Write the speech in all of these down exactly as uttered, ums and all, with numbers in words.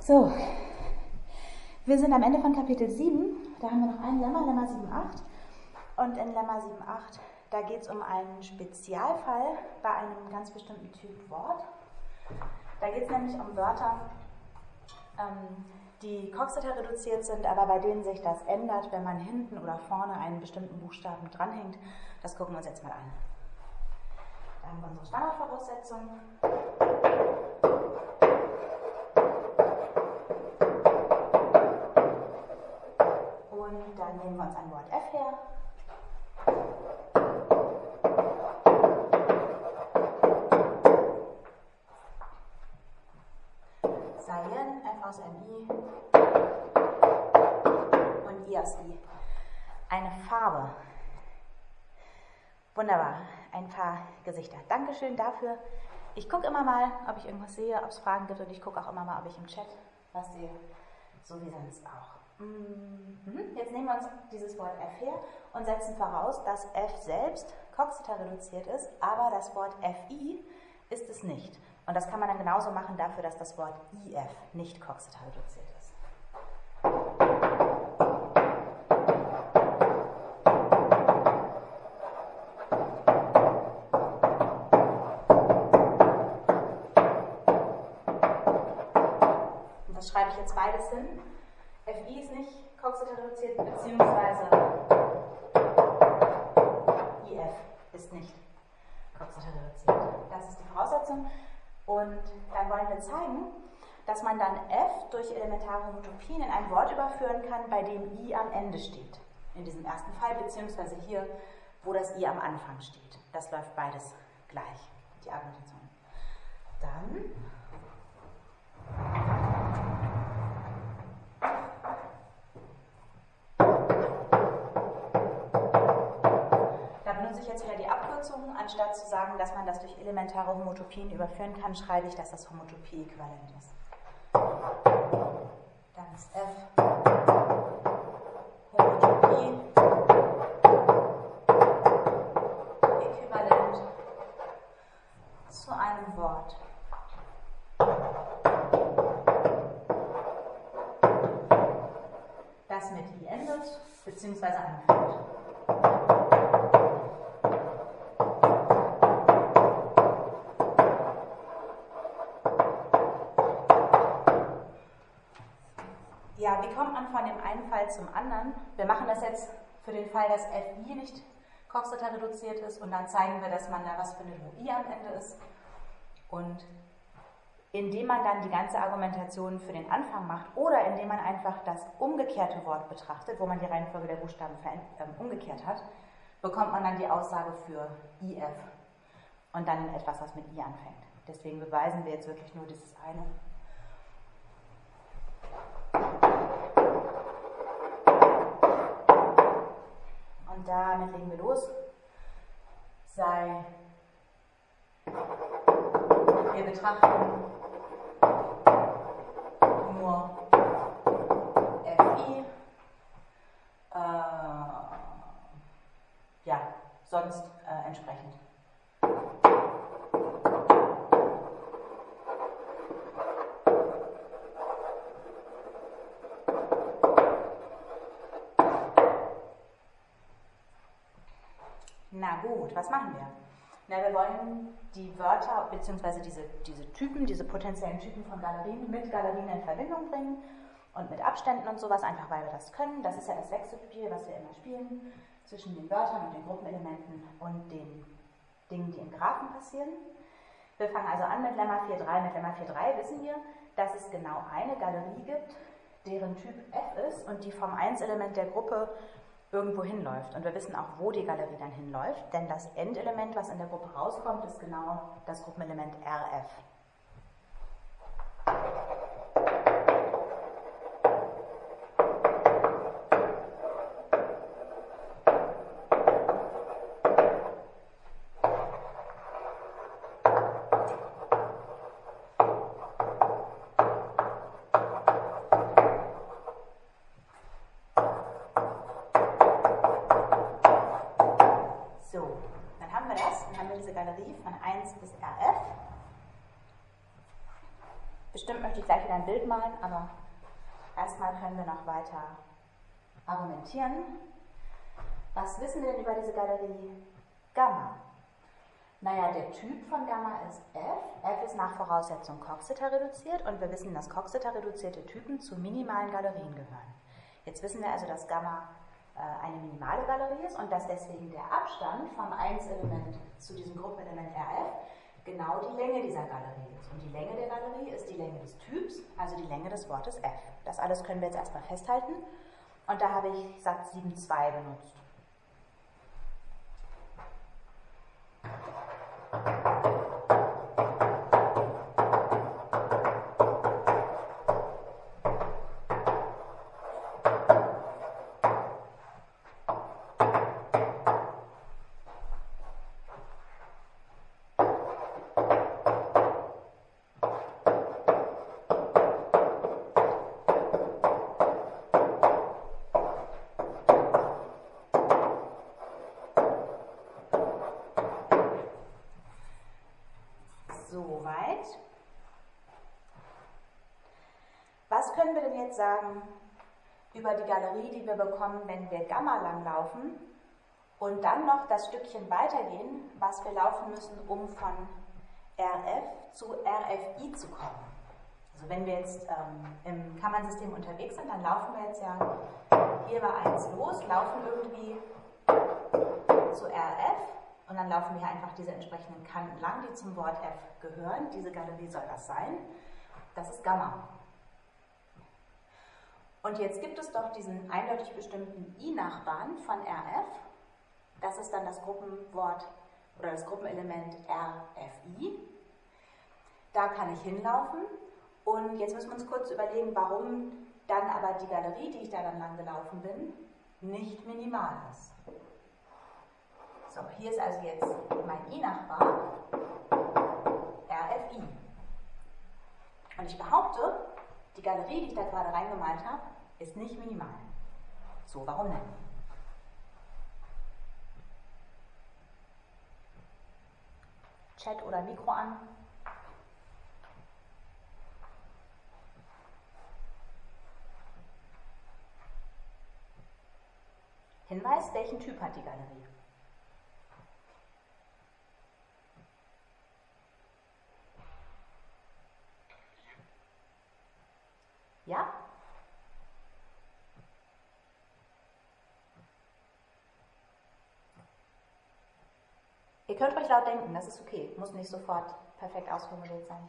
So, wir sind am Ende von Kapitel sieben. Da haben wir noch ein Lemma, Lemma sieben Punkt acht. Und in Lemma sieben Punkt acht, da geht es um einen Spezialfall bei einem ganz bestimmten Typ Wort. Da geht es nämlich um Wörter, ähm, die Coxeter reduziert sind, aber bei denen sich das ändert, wenn man hinten oder vorne einen bestimmten Buchstaben dranhängt. Das gucken wir uns jetzt mal an. Da haben wir unsere Standardvoraussetzung. Und dann nehmen wir uns ein Wort F her. Cyan, F aus M I und I aus I. Eine Farbe. Wunderbar, ein paar Gesichter. Dankeschön dafür. Ich gucke immer mal, ob ich irgendwas sehe, ob es Fragen gibt, und ich gucke auch immer mal, ob ich im Chat was sehe, so wie sonst auch. Mhm. Jetzt nehmen wir uns dieses Wort F her und setzen voraus, dass F selbst Coxeter reduziert ist, aber das Wort F I ist es nicht. Und das kann man dann genauso machen dafür, dass das Wort I F nicht Coxeter reduziert ist. Und das schreibe ich jetzt beides hin. F I ist nicht Coxeter reduziert, beziehungsweise I F ist nicht Coxeter reduziert. Das ist die Voraussetzung. Und dann wollen wir zeigen, dass man dann F durch elementare Homotopien in ein Wort überführen kann, bei dem I am Ende steht. In diesem ersten Fall, beziehungsweise hier, wo das I am Anfang steht. Das läuft beides gleich, die Argumentation. Dann benutze ich jetzt wieder die Abkürzung. Anstatt zu sagen, dass man das durch elementare Homotopien überführen kann, schreibe ich, dass das Homotopie-äquivalent ist. Dann ist F Homotopie äquivalent zu einem Wort. Das mit I endet, beziehungsweise anfängt. Ja, wie kommt man von dem einen Fall zum anderen? Wir machen das jetzt für den Fall, dass F I nicht Coxeter reduziert ist, und dann zeigen wir, dass man da was findet, wo I am Ende ist. Und indem man dann die ganze Argumentation für den Anfang macht oder indem man einfach das umgekehrte Wort betrachtet, wo man die Reihenfolge der Buchstaben äh, umgekehrt hat, bekommt man dann die Aussage für I F und dann etwas, was mit I anfängt. Deswegen beweisen wir jetzt wirklich nur dieses eine. Und damit legen wir los. Sei, wir betrachten nur F I, äh, ja, sonst äh, entsprechend. Na gut, was machen wir? Na, wir wollen die Wörter bzw. Diese, diese Typen, diese potenziellen Typen von Galerien mit Galerien in Verbindung bringen und mit Abständen und sowas, einfach weil wir das können. Das ist ja das Wechselspiel, was wir immer spielen, zwischen den Wörtern und den Gruppenelementen und den Dingen, die in Graphen passieren. Wir fangen also an mit Lemma vier Punkt drei. Mit Lemma vier Punkt drei wissen wir, dass es genau eine Galerie gibt, deren Typ F ist und die vom eins Element der Gruppe irgendwo hinläuft. Und wir wissen auch, wo die Galerie dann hinläuft, denn das Endelement, was in der Gruppe rauskommt, ist genau das Gruppenelement R F. Galerie von eins bis R F. Bestimmt möchte ich gleich wieder ein Bild malen, aber erstmal können wir noch weiter argumentieren. Was wissen wir denn über diese Galerie Gamma? Naja, der Typ von Gamma ist F. F ist nach Voraussetzung Coxeter reduziert und wir wissen, dass Coxeter reduzierte Typen zu minimalen Galerien gehören. Jetzt wissen wir also, dass Gamma äh, eine minimale Galerie ist und dass deswegen der Abstand vom eins Element zu diesem Gruppenelement R F genau die Länge dieser Galerie ist. Und die Länge der Galerie ist die Länge des Typs, also die Länge des Wortes F. Das alles können wir jetzt erstmal festhalten. Und da habe ich Satz sieben Punkt zwei benutzt. Soweit. Was können wir denn jetzt sagen über die Galerie, die wir bekommen, wenn wir Gamma lang laufen und dann noch das Stückchen weitergehen, was wir laufen müssen, um von R F zu R F I zu kommen? Also wenn wir jetzt ähm, im Kammernsystem unterwegs sind, dann laufen wir jetzt ja hier bei eins los, laufen irgendwie zu R F. Und dann laufen wir einfach diese entsprechenden Kanten lang, die zum Wort F gehören. Diese Galerie soll das sein. Das ist Gamma. Und jetzt gibt es doch diesen eindeutig bestimmten I-Nachbarn von R F. Das ist dann das Gruppenwort oder das Gruppenelement R F I. Da kann ich hinlaufen. Und jetzt müssen wir uns kurz überlegen, warum dann aber die Galerie, die ich da dann lang gelaufen bin, nicht minimal ist. So, hier ist also jetzt mein I-Nachbar, R F I. Und ich behaupte, die Galerie, die ich da gerade reingemalt habe, ist nicht minimal. So, warum denn? Chat oder Mikro an. Hinweis, welchen Typ hat die Galerie? Ja? Ihr könnt euch laut denken, das ist okay. Muss nicht sofort perfekt ausformuliert sein.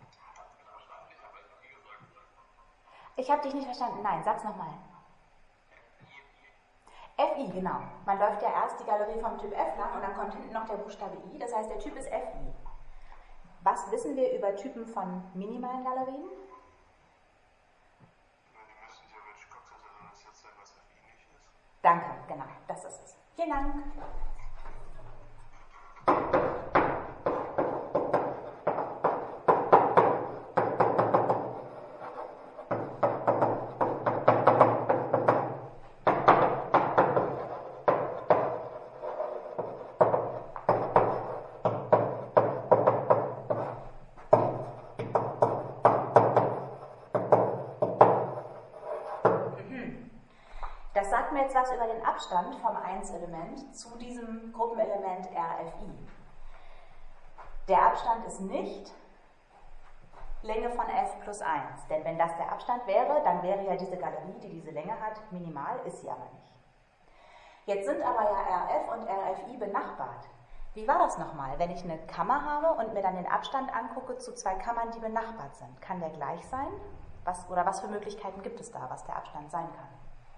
Ich habe dich nicht verstanden. Nein, sag's nochmal. F I, genau. Man läuft ja erst die Galerie vom Typ F lang und dann kommt hinten noch der Buchstabe I. Das heißt, der Typ ist F I. Was wissen wir über Typen von minimalen Galerien? Danke, genau, das ist es. Vielen Dank. Das sagt mir jetzt was über den Abstand vom eins Element zu diesem Gruppenelement R F I. Der Abstand ist nicht Länge von F plus eins, denn wenn das der Abstand wäre, dann wäre ja diese Galerie, die diese Länge hat, minimal, ist sie aber nicht. Jetzt sind aber ja R F und R F I benachbart. Wie war das nochmal, wenn ich eine Kammer habe und mir dann den Abstand angucke zu zwei Kammern, die benachbart sind? Kann der gleich sein? Was, oder was für Möglichkeiten gibt es da, was der Abstand sein kann?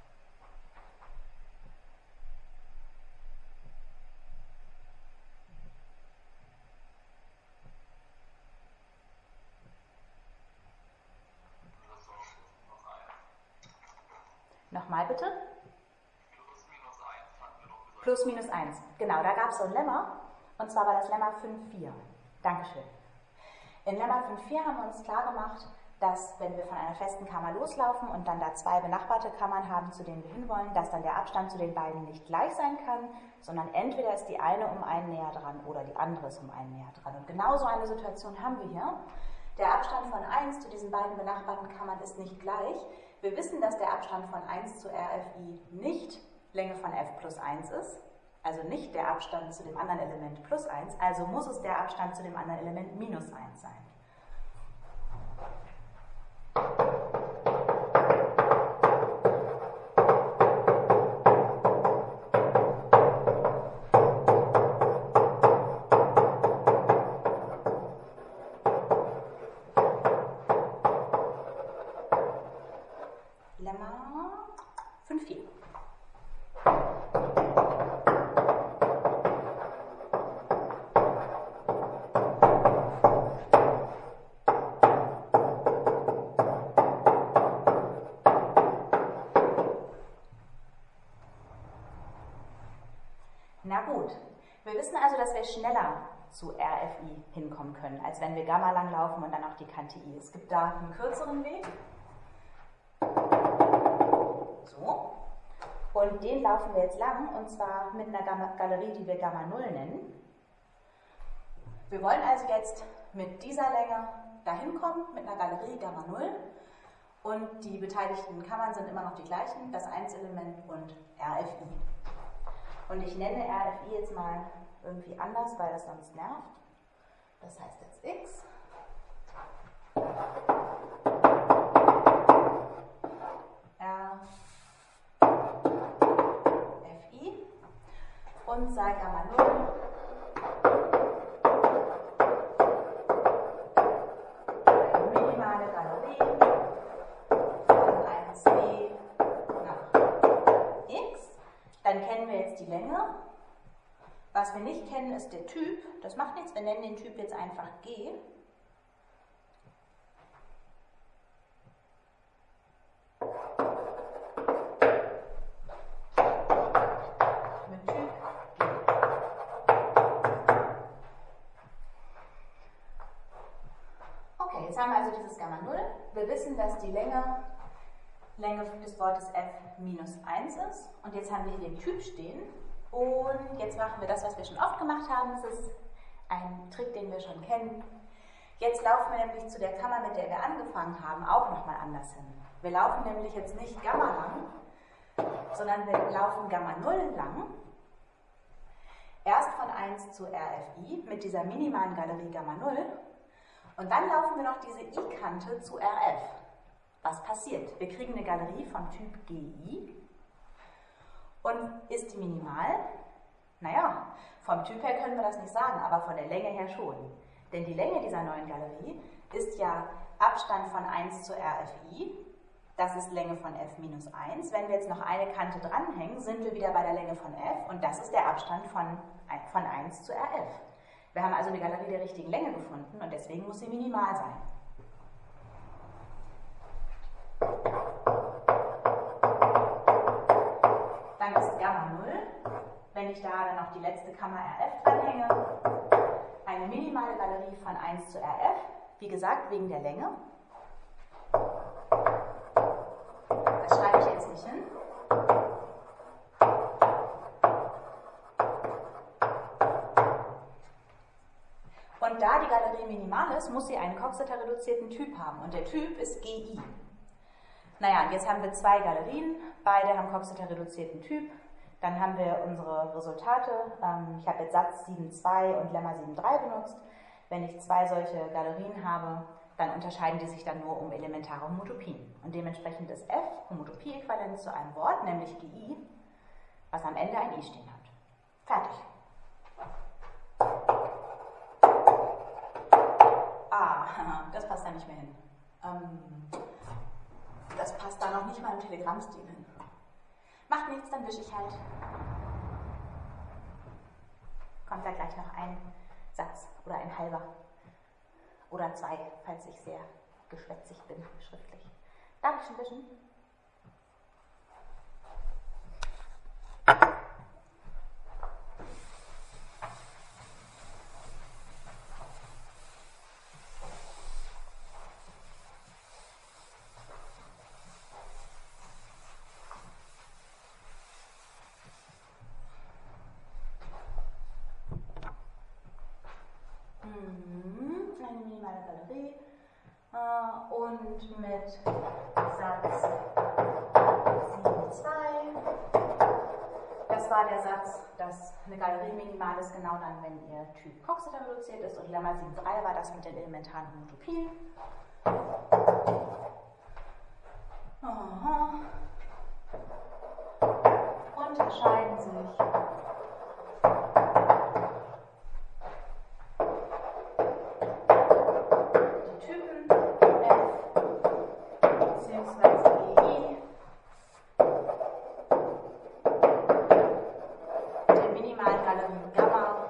Nochmal bitte? Plus minus eins hatten wir noch gesagt. Plus minus eins, genau, da gab es so ein Lemma, und zwar war das Lemma fünf Punkt vier. Dankeschön. In Lemma fünf Punkt vier haben wir uns klar gemacht, dass wenn wir von einer festen Kammer loslaufen und dann da zwei benachbarte Kammern haben, zu denen wir hinwollen, dass dann der Abstand zu den beiden nicht gleich sein kann, sondern entweder ist die eine um einen näher dran oder die andere ist um einen näher dran. Und genau so eine Situation haben wir hier. Der Abstand von eins zu diesen beiden benachbarten Kammern ist nicht gleich. Wir wissen, dass der Abstand von eins zu R F I nicht Länge von f plus eins ist, also nicht der Abstand zu dem anderen Element plus eins, also muss es der Abstand zu dem anderen Element minus eins sein. Lemma fünf vier. Na gut, wir wissen also, dass wir schneller zu R F I hinkommen können, als wenn wir Gamma lang laufen und dann auch die Kante I. Es gibt da einen kürzeren Weg. So. Und den laufen wir jetzt lang, und zwar mit einer Gamma Galerie, die wir Gamma null nennen. Wir wollen also jetzt mit dieser Länge dahin kommen, mit einer Galerie Gamma null. Und die beteiligten Kammern sind immer noch die gleichen, das eins Element und R F I. Und ich nenne R F I jetzt mal irgendwie anders, weil das sonst nervt. Das heißt jetzt X. R F I und sei Gamma null eine minimale Galerie von eins b nach x. Dann kennen wir jetzt die Länge. Was wir nicht kennen, ist der Typ. Das macht nichts, wir nennen den Typ jetzt einfach G. Mit Typ G. Okay, jetzt haben wir also dieses Gamma null. Wir wissen, dass die Länge Länge des Wortes f minus eins ist. Und jetzt haben wir hier den Typ stehen. Und jetzt machen wir das, was wir schon oft gemacht haben. Das ist ein Trick, den wir schon kennen. Jetzt laufen wir nämlich zu der Kammer, mit der wir angefangen haben, auch nochmal anders hin. Wir laufen nämlich jetzt nicht Gamma lang, sondern wir laufen Gamma null lang. Erst von eins zu R F I mit dieser minimalen Galerie Gamma null. Und dann laufen wir noch diese I-Kante zu R F. Was passiert? Wir kriegen eine Galerie von Typ G I. Und ist die minimal? Naja, vom Typ her können wir das nicht sagen, aber von der Länge her schon. Denn die Länge dieser neuen Galerie ist ja Abstand von eins zu R F I. Das ist Länge von f minus eins. Wenn wir jetzt noch eine Kante dranhängen, sind wir wieder bei der Länge von f. Und das ist der Abstand von, von eins zu R F. Wir haben also eine Galerie der richtigen Länge gefunden und deswegen muss sie minimal sein. Dann ist Gamma null, wenn ich da dann noch die letzte Kammer R F dranhänge, eine minimale Galerie von eins zu R F, wie gesagt, wegen der Länge. Das schreibe ich jetzt nicht hin. Und da die Galerie minimal ist, muss sie einen Coxeter-reduzierten Typ haben. Und der Typ ist G I. Naja, und jetzt haben wir zwei Galerien, beide haben Coxeter-reduzierten Typ. Dann haben wir unsere Resultate. Ich habe jetzt Satz sieben Punkt zwei und Lemma sieben Punkt drei benutzt. Wenn ich zwei solche Galerien habe, dann unterscheiden die sich dann nur um elementare Homotopien. Und dementsprechend ist F Homotopie-äquivalent zu einem Wort, nämlich G I, was am Ende ein I stehen hat. Fertig. Ah, das passt da nicht mehr hin. Ähm, das passt da noch nicht mal im Telegramm-Stil hin. Macht nichts, dann wische ich halt. Kommt da gleich noch ein Satz oder ein halber. Oder zwei, falls ich sehr geschwätzig bin, schriftlich. Darf ich schon wischen? Eine minimale Galerie mit Satz sieben Punkt zwei. Das war der Satz, dass eine Galerie minimal ist, genau dann, wenn ihr Typ Coxeter reduziert ist. Und Lemma sieben Punkt drei war das mit den elementaren Homotopien. Aha. Unterscheiden sich die Typen F bzw. G I der minimalen Galerie Gamma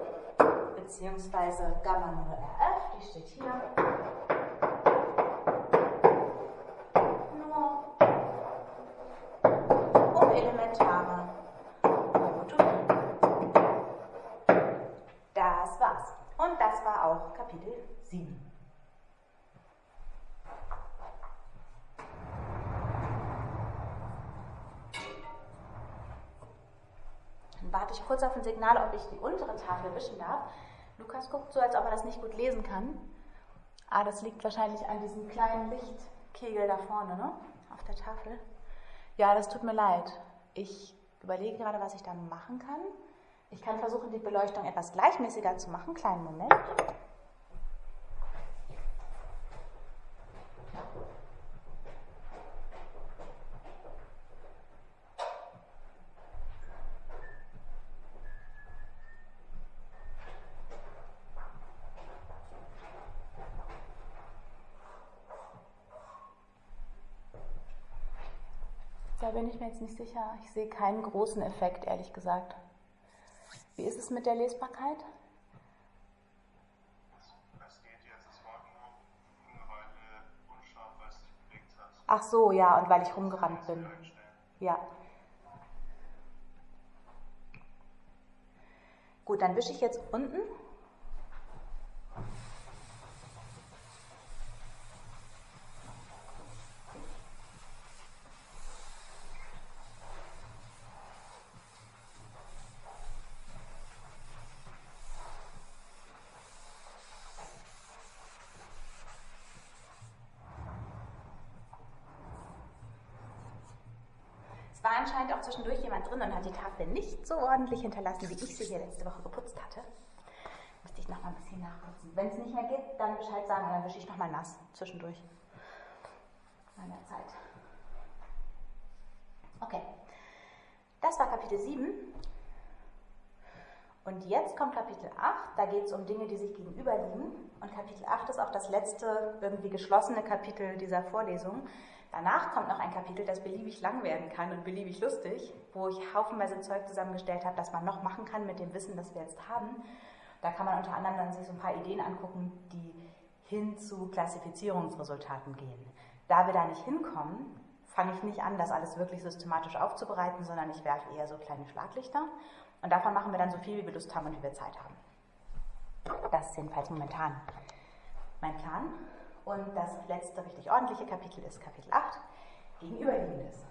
bzw. Gamma nur R F, die steht hier. Elementare Homotopie. Das war's. Und das war auch Kapitel sieben. Dann warte ich kurz auf ein Signal, ob ich die untere Tafel wischen darf. Lukas guckt so, als ob er das nicht gut lesen kann. Ah, das liegt wahrscheinlich an diesem kleinen Lichtkegel da vorne, ne? Auf der Tafel. Ja, das tut mir leid. Ich überlege gerade, was ich da machen kann. Ich kann versuchen, die Beleuchtung etwas gleichmäßiger zu machen. Kleinen Moment. Da bin ich mir jetzt nicht sicher. Ich sehe keinen großen Effekt, ehrlich gesagt. Wie ist es mit der Lesbarkeit? Es geht jetzt, es war nur, weil äh, unscharf, weil es sich bewegt hat. Ach so, ja, und weil ich rumgerannt bin. Ja. Gut, dann wische ich jetzt unten. Es war anscheinend auch zwischendurch jemand drin und hat die Tafel nicht so ordentlich hinterlassen, wie ich sie hier letzte Woche geputzt hatte. Müsste ich noch mal ein bisschen nachputzen. Wenn es nicht mehr geht, dann Bescheid sagen und dann wische ich noch mal nass zwischendurch. Meiner Zeit. Okay. Das war Kapitel sieben. Und jetzt kommt Kapitel acht. Da geht es um Dinge, die sich gegenüberliegen. Und Kapitel acht ist auch das letzte irgendwie geschlossene Kapitel dieser Vorlesung. Danach kommt noch ein Kapitel, das beliebig lang werden kann und beliebig lustig, wo ich haufenweise Zeug zusammengestellt habe, das man noch machen kann mit dem Wissen, das wir jetzt haben. Da kann man unter anderem dann sich so ein paar Ideen angucken, die hin zu Klassifizierungsresultaten gehen. Da wir da nicht hinkommen, fange ich nicht an, das alles wirklich systematisch aufzubereiten, sondern ich werfe eher so kleine Schlaglichter. Und davon machen wir dann so viel, wie wir Lust haben und wie wir Zeit haben. Das ist jedenfalls momentan mein Plan. Und das letzte richtig ordentliche Kapitel ist Kapitel acht, Gegenüberliegendes.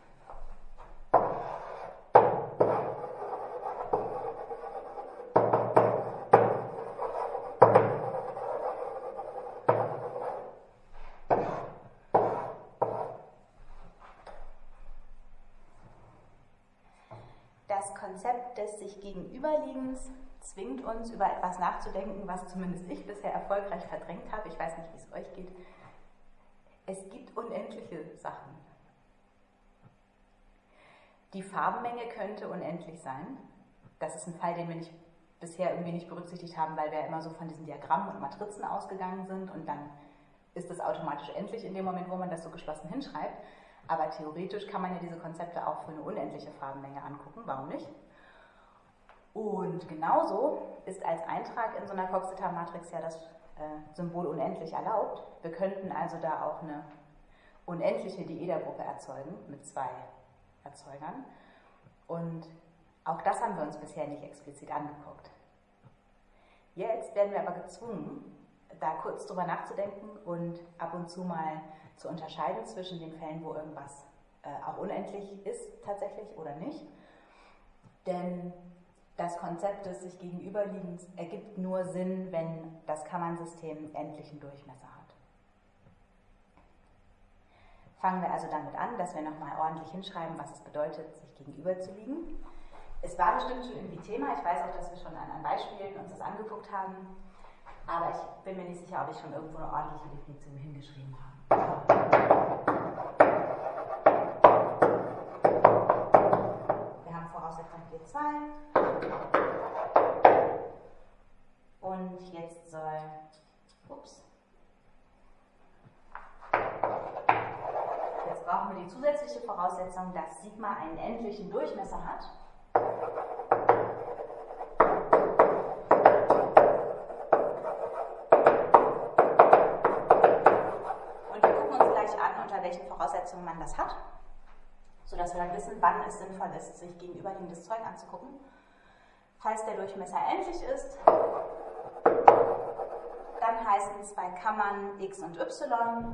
Das Konzept des sich Gegenüberliegens zwingt uns, über etwas nachzudenken, was zumindest ich bisher erfolgreich verdrängt habe. Ich weiß nicht, wie es euch geht. Es gibt unendliche Sachen. Die Farbenmenge könnte unendlich sein. Das ist ein Fall, den wir nicht, bisher irgendwie nicht berücksichtigt haben, weil wir immer so von diesen Diagrammen und Matrizen ausgegangen sind und dann ist es automatisch endlich in dem Moment, wo man das so geschlossen hinschreibt. Aber theoretisch kann man ja diese Konzepte auch für eine unendliche Farbenmenge angucken. Warum nicht? Und genauso ist als Eintrag in so einer Coxeter-Matrix ja das äh, Symbol unendlich erlaubt. Wir könnten also da auch eine unendliche Diedergruppe erzeugen mit zwei Erzeugern. Und auch das haben wir uns bisher nicht explizit angeguckt. Jetzt werden wir aber gezwungen, da kurz drüber nachzudenken und ab und zu mal zu unterscheiden zwischen den Fällen, wo irgendwas äh, auch unendlich ist tatsächlich oder nicht. Denn das Konzept des sich Gegenüberliegens ergibt nur Sinn, wenn das Kammernsystem endlichen Durchmesser hat. Fangen wir also damit an, dass wir nochmal ordentlich hinschreiben, was es bedeutet, sich gegenüber zu liegen. Es war bestimmt schon irgendwie Thema, ich weiß auch, dass wir schon an, an Beispielen uns das angeguckt haben, aber ich bin mir nicht sicher, ob ich schon irgendwo eine ordentliche Definition hingeschrieben habe. Wir haben Voraussetzung vier Punkt zwei und jetzt soll, ups, jetzt brauchen wir die zusätzliche Voraussetzung, dass Sigma einen endlichen Durchmesser hat. Unter welchen Voraussetzungen man das hat, sodass wir dann wissen, wann es sinnvoll ist, sich gegenüberliegendes Zeug anzugucken. Falls der Durchmesser endlich ist, dann heißen zwei Kammern x und y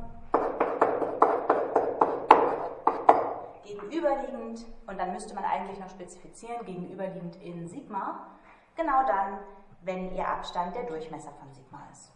gegenüberliegend, und dann müsste man eigentlich noch spezifizieren, gegenüberliegend in Sigma, genau dann, wenn ihr Abstand der Durchmesser von Sigma ist.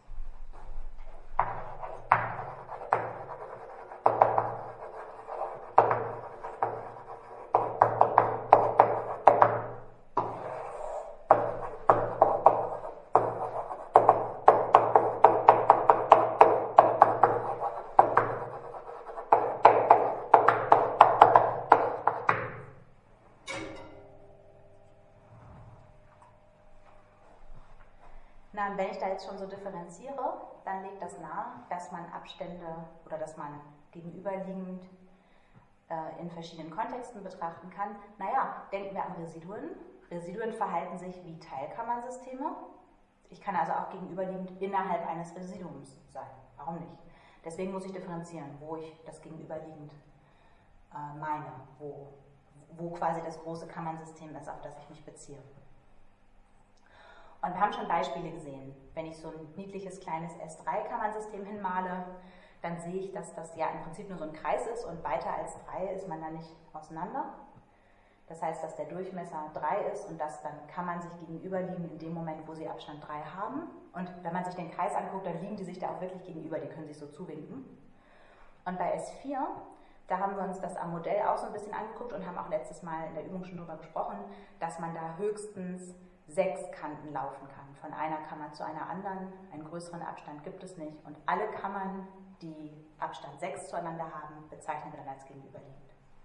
Na, und wenn ich da jetzt schon so differenziere, dann legt das nahe, dass man Abstände oder dass man gegenüberliegend äh, in verschiedenen Kontexten betrachten kann. Naja, denken wir an Residuen. Residuen verhalten sich wie Teilkammernsysteme. Ich kann also auch gegenüberliegend innerhalb eines Residuums sein. Warum nicht? Deswegen muss ich differenzieren, wo ich das gegenüberliegend äh, meine, wo, wo quasi das große Kammernsystem ist, auf das ich mich beziehe. Und wir haben schon Beispiele gesehen. Wenn ich so ein niedliches kleines S drei Kammernsystem hinmale, dann sehe ich, dass das ja im Prinzip nur so ein Kreis ist und weiter als drei ist man da nicht auseinander. Das heißt, dass der Durchmesser drei ist und dass dann kann man sich gegenüberliegen in dem Moment, wo sie Abstand drei haben. Und wenn man sich den Kreis anguckt, dann liegen die sich da auch wirklich gegenüber, die können sich so zuwinken. Und bei S vier, da haben wir uns das am Modell auch so ein bisschen angeguckt und haben auch letztes Mal in der Übung schon darüber gesprochen, dass man da höchstens sechs Kanten laufen kann, von einer Kammer zu einer anderen. Einen größeren Abstand gibt es nicht. Und alle Kammern, die Abstand sechs zueinander haben, bezeichnen wir dann als gegenüberliegend.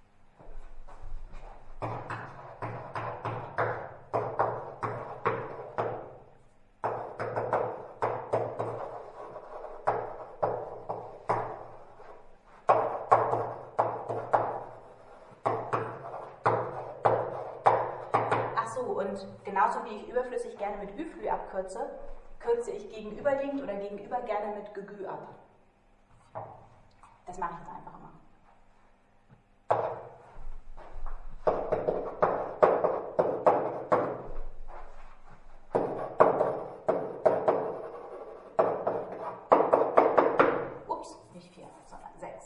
Und genauso wie ich überflüssig gerne mit Ü-Flü abkürze, kürze ich gegenüberliegend oder gegenüber gerne mit Gegü ab. Das mache ich jetzt einfach immer. Ups, nicht vier, sondern sechs.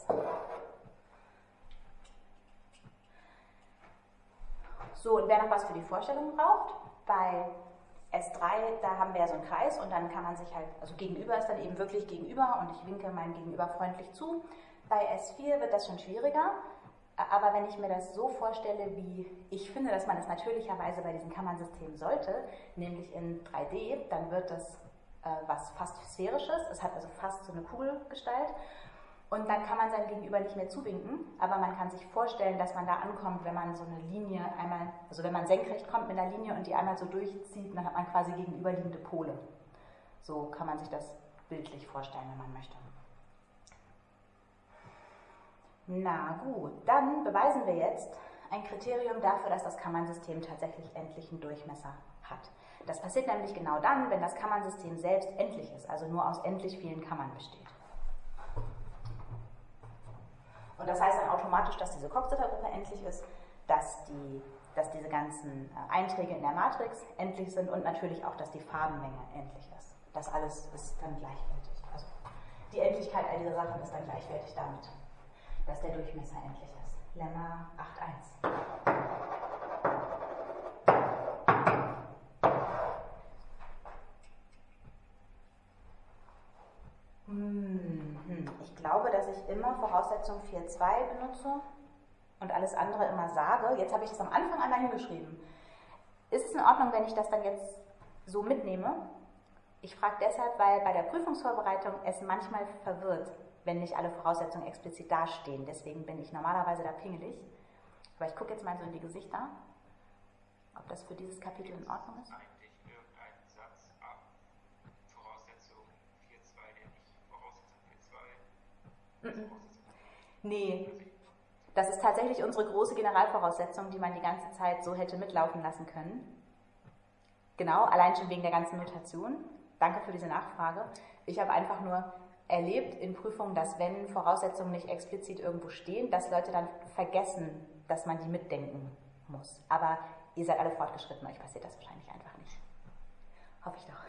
So, und wer noch was für die Vorstellung braucht, bei S drei, da haben wir ja so einen Kreis und dann kann man sich halt, also gegenüber ist dann eben wirklich gegenüber und ich winke meinem Gegenüber freundlich zu. Bei S vier wird das schon schwieriger, aber wenn ich mir das so vorstelle, wie ich finde, dass man es natürlicherweise bei diesen Kammernsystemen sollte, nämlich in drei D, dann wird das äh, was fast Sphärisches, es hat also fast so eine Kugelgestalt. Und dann kann man seinem Gegenüber nicht mehr zuwinken, aber man kann sich vorstellen, dass man da ankommt, wenn man so eine Linie einmal, also wenn man senkrecht kommt mit einer Linie und die einmal so durchzieht, dann hat man quasi gegenüberliegende Pole. So kann man sich das bildlich vorstellen, wenn man möchte. Na gut, dann beweisen wir jetzt ein Kriterium dafür, dass das Kammernsystem tatsächlich endlichen Durchmesser hat. Das passiert nämlich genau dann, wenn das Kammernsystem selbst endlich ist, also nur aus endlich vielen Kammern besteht. Und das heißt dann automatisch, dass diese Coxeter-Gruppe endlich ist, dass, die, dass diese ganzen Einträge in der Matrix endlich sind und natürlich auch, dass die Farbenmenge endlich ist. Das alles ist dann gleichwertig. Also die Endlichkeit all dieser Sachen ist dann gleichwertig damit, dass der Durchmesser endlich ist. Lemma acht Punkt eins. Ich glaube, dass ich ich immer Voraussetzung vier Punkt zwei benutze und alles andere immer sage. Jetzt habe ich das am Anfang einmal hingeschrieben. Ist es in Ordnung, wenn ich das dann jetzt so mitnehme? Ich frage deshalb, weil bei der Prüfungsvorbereitung es manchmal verwirrt, wenn nicht alle Voraussetzungen explizit dastehen. Deswegen bin ich normalerweise da pingelig. Aber ich gucke jetzt mal so in die Gesichter, ob das für dieses Kapitel in Ordnung ist. Eigentlich irgendein Satz ab Voraussetzung vier Punkt zwei, der nicht Voraussetzung vier Punkt zwei. Mm-mm. Nee, das ist tatsächlich unsere große Generalvoraussetzung, die man die ganze Zeit so hätte mitlaufen lassen können. Genau, allein schon wegen der ganzen Notation. Danke für diese Nachfrage. Ich habe einfach nur erlebt in Prüfungen, dass wenn Voraussetzungen nicht explizit irgendwo stehen, dass Leute dann vergessen, dass man die mitdenken muss. Aber ihr seid alle fortgeschritten, euch passiert das wahrscheinlich einfach nicht. Hoffe ich doch.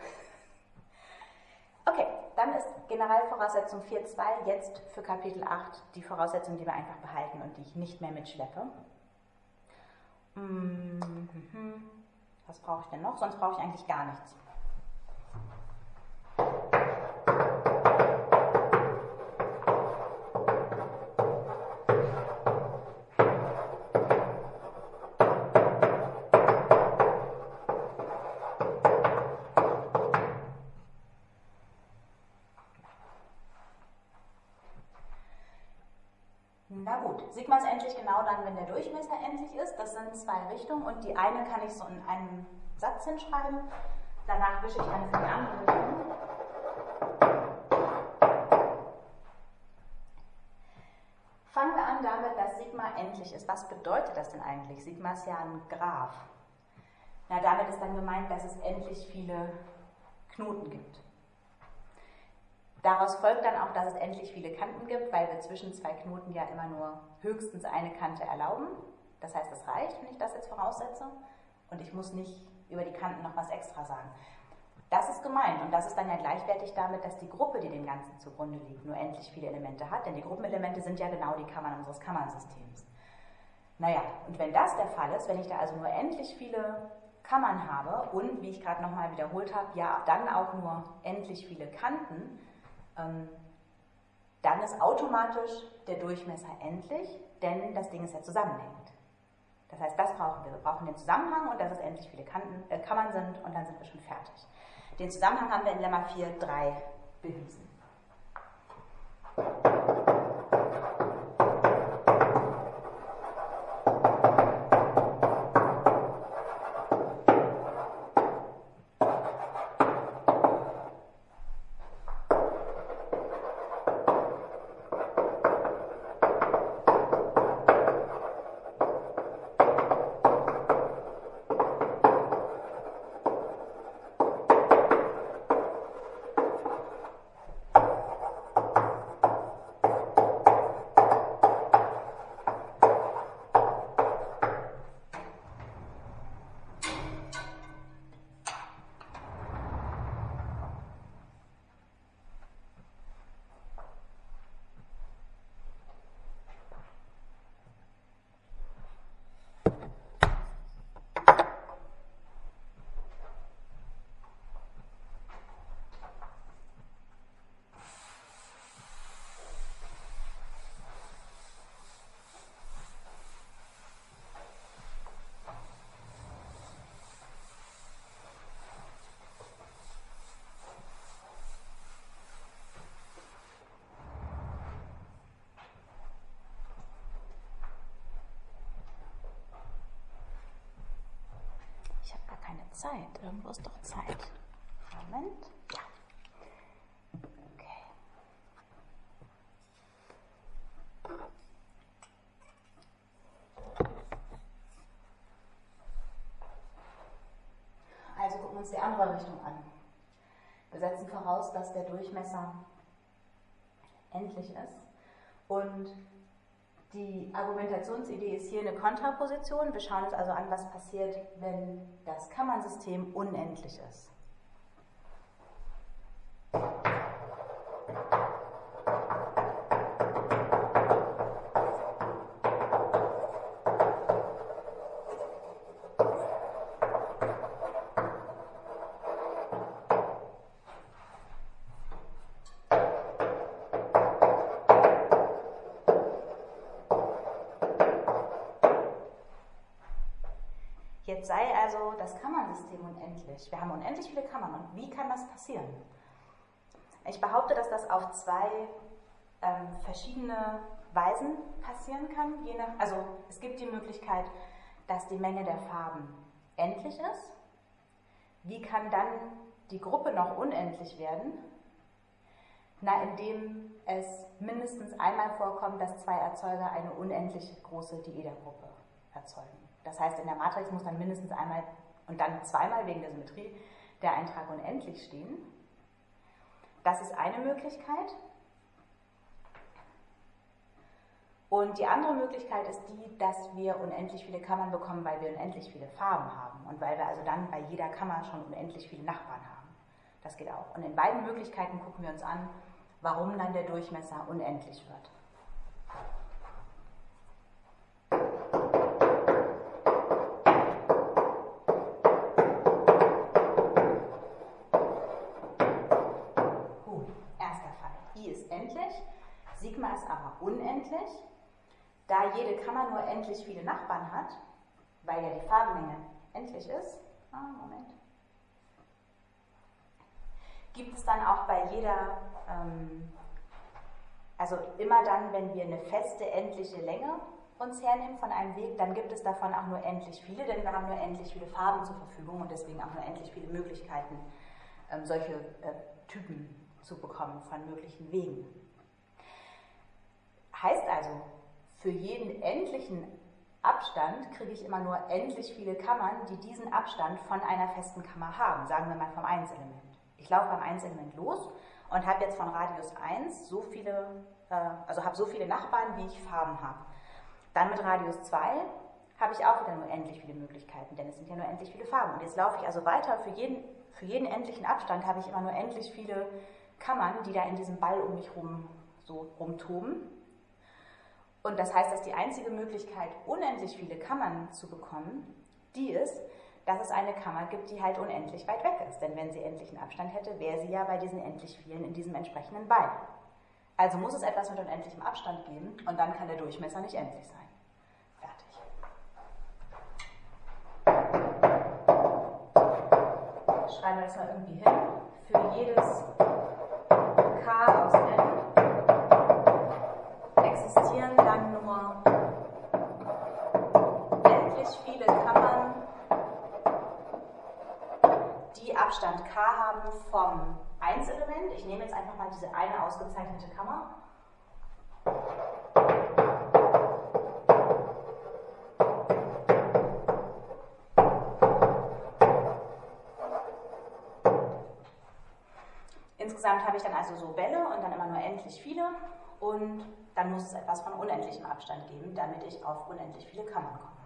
Okay, dann ist Generalvoraussetzung vier Punkt zwei jetzt für Kapitel acht die Voraussetzung, die wir einfach behalten und die ich nicht mehr mitschleppe. Was brauche ich denn noch? Sonst brauche ich eigentlich gar nichts. Na gut, Sigma ist endlich genau dann, wenn der Durchmesser endlich ist. Das sind zwei Richtungen und die eine kann ich so in einem Satz hinschreiben. Danach wische ich eine für die andere Richtung. Fangen wir an damit, dass Sigma endlich ist. Was bedeutet das denn eigentlich? Sigma ist ja ein Graph. Na, damit ist dann gemeint, dass es endlich viele Knoten gibt. Daraus folgt dann auch, dass es endlich viele Kanten gibt, weil wir zwischen zwei Knoten ja immer nur höchstens eine Kante erlauben. Das heißt, es reicht, wenn ich das jetzt voraussetze. Und ich muss nicht über die Kanten noch was extra sagen. Das ist gemeint und das ist dann ja gleichwertig damit, dass die Gruppe, die dem Ganzen zugrunde liegt, nur endlich viele Elemente hat. Denn die Gruppenelemente sind ja genau die Kammern unseres Kammernsystems. Naja, und wenn das der Fall ist, wenn ich da also nur endlich viele Kammern habe und, wie ich gerade nochmal wiederholt habe, ja dann auch nur endlich viele Kanten, dann ist automatisch der Durchmesser endlich, denn das Ding ist ja zusammenhängend. Das heißt, das brauchen wir. Wir brauchen den Zusammenhang und dass es endlich viele Kanten, äh, Kammern sind und dann sind wir schon fertig. Den Zusammenhang haben wir in Lemma vier Punkt drei bewiesen. Ich habe gar keine Zeit. Irgendwo ist doch Zeit. Moment. Ja. Okay. Also gucken wir uns die andere Richtung an. Wir setzen voraus, dass der Durchmesser endlich ist. Und die Argumentationsidee ist hier eine Kontraposition. Wir schauen uns also an, was passiert, wenn das Kammernsystem unendlich ist. Jetzt sei also das Kammernsystem unendlich. Wir haben unendlich viele Kammern. Und wie kann das passieren? Ich behaupte, dass das auf zwei ähm, verschiedene Weisen passieren kann. Je nach, also es gibt die Möglichkeit, dass die Menge der Farben endlich ist. Wie kann dann die Gruppe noch unendlich werden? Na, indem es mindestens einmal vorkommt, dass zwei Erzeuger eine unendlich große Diedergruppe erzeugen. Das heißt, in der Matrix muss dann mindestens einmal und dann zweimal wegen der Symmetrie der Eintrag unendlich stehen. Das ist eine Möglichkeit. Und die andere Möglichkeit ist die, dass wir unendlich viele Kammern bekommen, weil wir unendlich viele Farben haben und weil wir also dann bei jeder Kammer schon unendlich viele Nachbarn haben. Das geht auch. Und in beiden Möglichkeiten gucken wir uns an, warum dann der Durchmesser unendlich wird. Gut, erster Fall. I ist endlich, Sigma ist aber unendlich. Da jede Kammer nur endlich viele Nachbarn hat, weil ja die Farbenmenge endlich ist, ah, Moment, gibt es dann auch bei jeder, ähm, also immer dann, wenn wir eine feste endliche Länge uns hernehmen von einem Weg, dann gibt es davon auch nur endlich viele, denn wir haben nur endlich viele Farben zur Verfügung und deswegen auch nur endlich viele Möglichkeiten, ähm, solche äh, Typen zu bekommen von möglichen Wegen. Heißt also, für jeden endlichen Abstand kriege ich immer nur endlich viele Kammern, die diesen Abstand von einer festen Kammer haben, sagen wir mal vom eins-Element. Ich laufe beim eins-Element los und habe jetzt von Radius eins so viele, äh, also habe so viele Nachbarn, wie ich Farben habe. Dann mit Radius zwei habe ich auch wieder nur endlich viele Möglichkeiten, denn es sind ja nur endlich viele Farben. Und jetzt laufe ich also weiter, für jeden, für jeden endlichen Abstand habe ich immer nur endlich viele Kammern, die da in diesem Ball um mich rum so rumtoben. Und das heißt, dass die einzige Möglichkeit, unendlich viele Kammern zu bekommen, die ist, dass es eine Kammer gibt, die halt unendlich weit weg ist. Denn wenn sie endlichen Abstand hätte, wäre sie ja bei diesen endlich vielen in diesem entsprechenden Ball. Also muss es etwas mit unendlichem Abstand geben und dann kann der Durchmesser nicht endlich sein. Fertig. Schreiben wir das mal irgendwie hin. Für jedes K aus N existieren dann nur endlich viele Kammern, die Abstand K haben vom eins-Element. Ich nehme jetzt einfach mal diese eine ausgezeichnete Kammer. Insgesamt habe ich dann also so Bälle und dann immer nur endlich viele und dann muss es etwas von unendlichem Abstand geben, damit ich auf unendlich viele Kammern komme.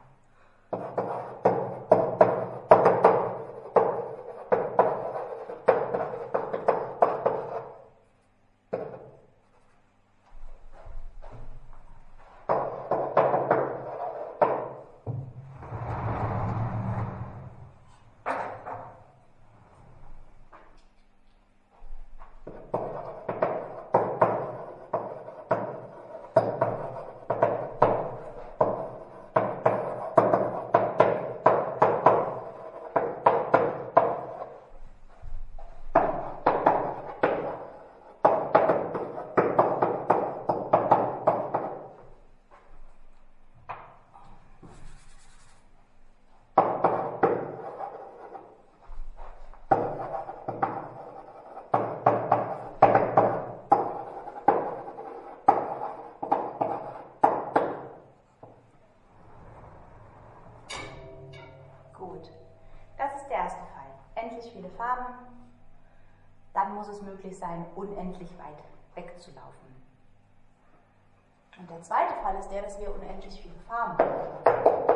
Viele Farben, dann muss es möglich sein, unendlich weit wegzulaufen. Und der zweite Fall ist der, dass wir unendlich viele Farben haben.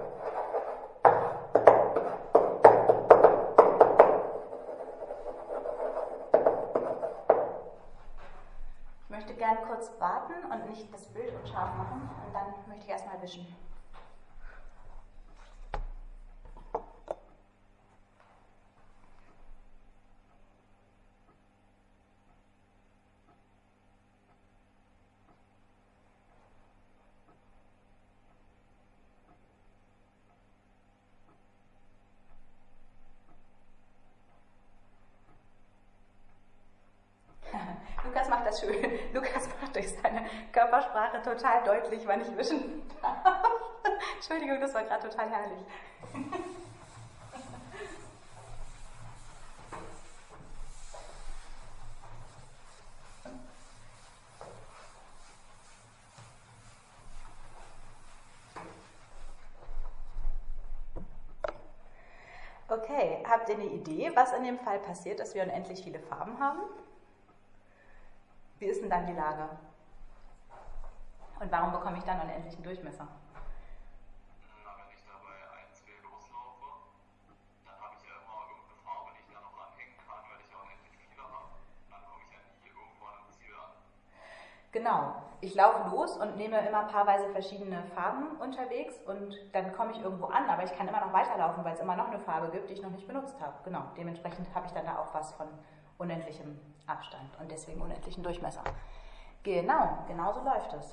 Ich möchte gerne kurz warten und nicht das Bild unscharf machen und dann möchte ich erstmal wischen. Lukas schön. Lukas macht durch seine Körpersprache total deutlich, wann ich wischen darf. Entschuldigung, das war gerade total herrlich. Okay, habt ihr eine Idee, was in dem Fall passiert, dass wir unendlich viele Farben haben? Wie ist denn dann die Lage? Und warum bekomme ich dann unendlichen Durchmesser? Na, wenn ich dabei eins will loslaufe, dann habe ich ja immer irgendeine Farbe, die ich da noch ranhängen kann, weil ich ja unendlich viele habe. Dann komme ich ja nie irgendwo an einem Ziel an. Genau. Ich laufe los und nehme immer paarweise verschiedene Farben unterwegs und dann komme ich irgendwo an, aber ich kann immer noch weiterlaufen, weil es immer noch eine Farbe gibt, die ich noch nicht benutzt habe. Genau. Dementsprechend habe ich dann da auch was von unendlichem Abstand und deswegen unendlichen Durchmesser. Genau, genau so läuft es.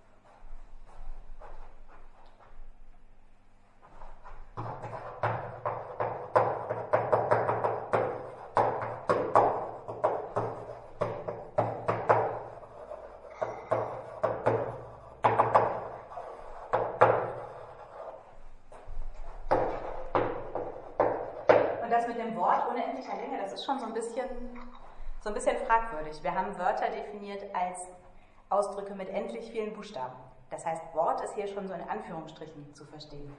Mit dem Wort unendlicher Länge, das ist schon so ein bisschen, so ein bisschen fragwürdig. Wir haben Wörter definiert als Ausdrücke mit endlich vielen Buchstaben. Das heißt, Wort ist hier schon so in Anführungsstrichen zu verstehen.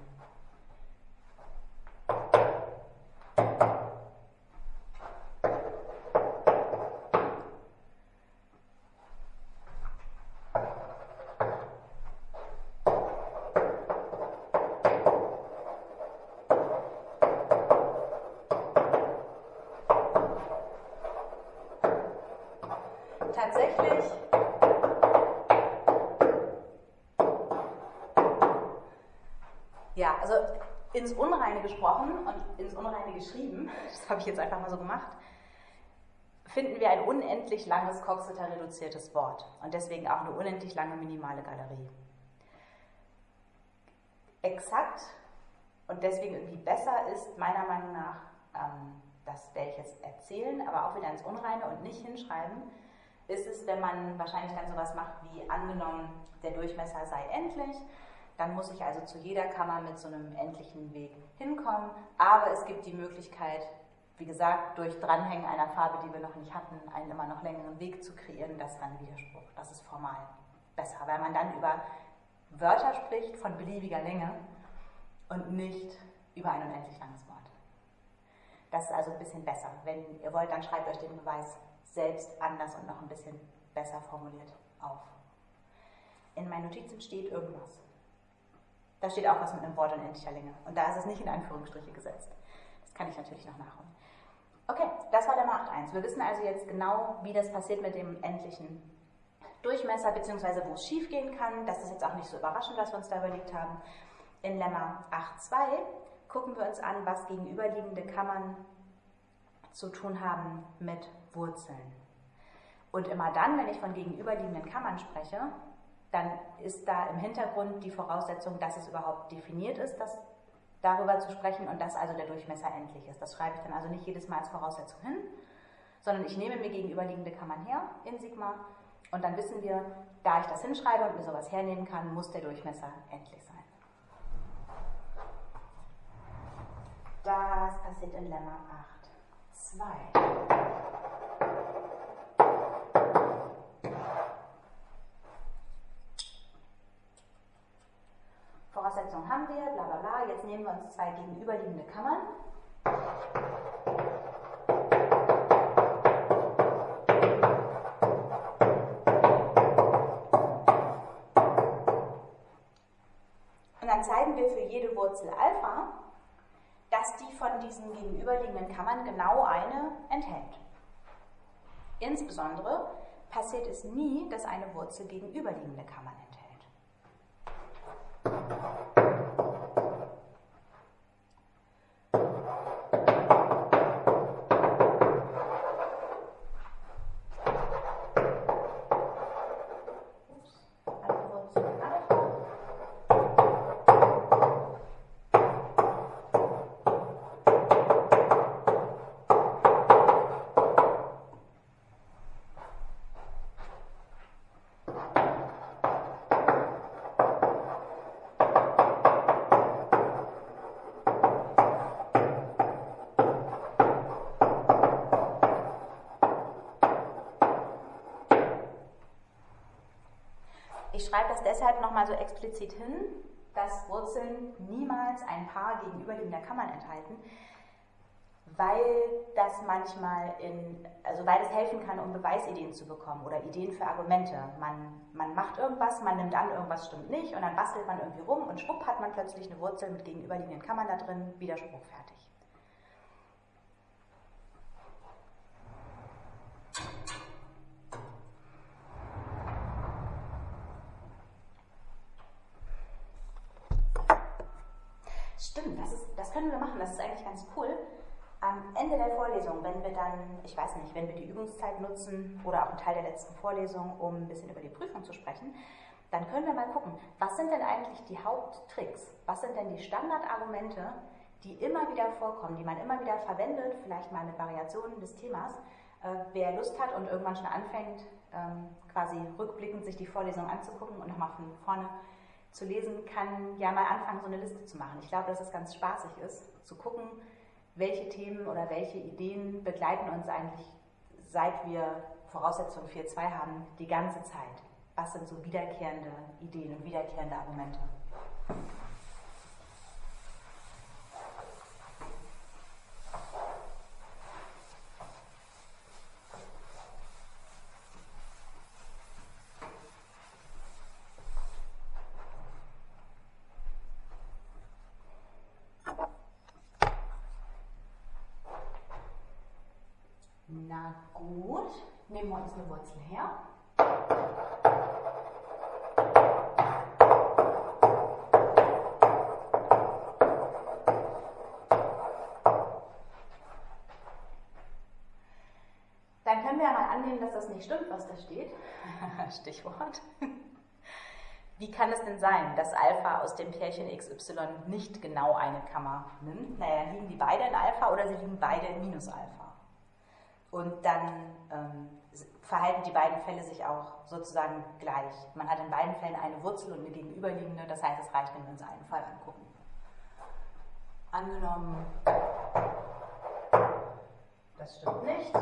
Tatsächlich ja, also ins Unreine gesprochen und ins Unreine geschrieben, das habe ich jetzt einfach mal so gemacht, finden wir ein unendlich langes Coxeter-reduziertes Wort und deswegen auch eine unendlich lange minimale Galerie. Exakt und deswegen irgendwie besser ist meiner Meinung nach, ähm, das werde ich jetzt erzählen, aber auch wieder ins Unreine und nicht hinschreiben, ist es, wenn man wahrscheinlich dann sowas macht wie angenommen, der Durchmesser sei endlich, dann muss ich also zu jeder Kammer mit so einem endlichen Weg hinkommen, aber es gibt die Möglichkeit, wie gesagt, durch Dranhängen einer Farbe, die wir noch nicht hatten, einen immer noch längeren Weg zu kreieren, das ist dann Widerspruch, das ist formal besser, weil man dann über Wörter spricht von beliebiger Länge und nicht über ein unendlich langes Wort. Das ist also ein bisschen besser. Wenn ihr wollt, dann schreibt euch den Beweis selbst anders und noch ein bisschen besser formuliert auf. In meinen Notizen steht irgendwas. Da steht auch was mit einem Wort unendlicher Länge. Und da ist es nicht in Anführungsstriche gesetzt. Das kann ich natürlich noch nachholen. Okay, das war der Lemma acht Punkt eins. Wir wissen also jetzt genau, wie das passiert mit dem endlichen Durchmesser, beziehungsweise wo es schief gehen kann. Das ist jetzt auch nicht so überraschend, was wir uns da überlegt haben. In Lemma acht Punkt zwei gucken wir uns an, was gegenüberliegende Kammern zu tun haben mit Wurzeln. Und immer dann, wenn ich von gegenüberliegenden Kammern spreche, dann ist da im Hintergrund die Voraussetzung, dass es überhaupt definiert ist, dass darüber zu sprechen und dass also der Durchmesser endlich ist. Das schreibe ich dann also nicht jedes Mal als Voraussetzung hin, sondern ich nehme mir gegenüberliegende Kammern her in Sigma und dann wissen wir, da ich das hinschreibe und mir sowas hernehmen kann, muss der Durchmesser endlich sein. Das passiert in Lemma acht Punkt zwei. Voraussetzungen haben wir, bla bla bla. Jetzt nehmen wir uns zwei gegenüberliegende Kammern. Und dann zeigen wir für jede Wurzel Alpha, dass die von diesen gegenüberliegenden Kammern genau eine enthält. Insbesondere passiert es nie, dass eine Wurzel gegenüberliegende Kammern enthält. schreibe das deshalb nochmal so explizit hin, dass Wurzeln niemals ein Paar gegenüberliegender Kammern enthalten, weil das manchmal in, also weil das helfen kann, um Beweisideen zu bekommen oder Ideen für Argumente. Man, man macht irgendwas, man nimmt an, irgendwas stimmt nicht und dann bastelt man irgendwie rum und schwupp hat man plötzlich eine Wurzel mit gegenüberliegenden Kammern da drin, Widerspruch fertig. Stimmt, das, ist, das können wir machen, das ist eigentlich ganz cool. Am Ende der Vorlesung, wenn wir dann, ich weiß nicht, wenn wir die Übungszeit nutzen oder auch einen Teil der letzten Vorlesung, um ein bisschen über die Prüfung zu sprechen, dann können wir mal gucken, was sind denn eigentlich die Haupttricks? Was sind denn die Standardargumente, die immer wieder vorkommen, die man immer wieder verwendet, vielleicht mal mit Variationen des Themas. Äh, wer Lust hat und irgendwann schon anfängt, ähm, quasi rückblickend sich die Vorlesung anzugucken und nochmal von vorne zu lesen, kann ja mal anfangen, so eine Liste zu machen. Ich glaube, dass es ganz spaßig ist, zu gucken, welche Themen oder welche Ideen begleiten uns eigentlich, seit wir Voraussetzung vier Punkt zwei haben, die ganze Zeit. Was sind so wiederkehrende Ideen und wiederkehrende Argumente? Na gut, nehmen wir uns eine Wurzel her. Dann können wir ja mal annehmen, dass das nicht stimmt, was da steht. Stichwort. Wie kann es denn sein, dass Alpha aus dem Pärchen X Y nicht genau eine Kammer nimmt? Naja, dann liegen die beide in Alpha oder sie liegen beide in Minus Alpha. Und dann ähm, verhalten die beiden Fälle sich auch sozusagen gleich. Man hat in beiden Fällen eine Wurzel und eine gegenüberliegende, das heißt, es reicht, wenn wir uns einen Fall angucken. Angenommen, das stimmt nicht.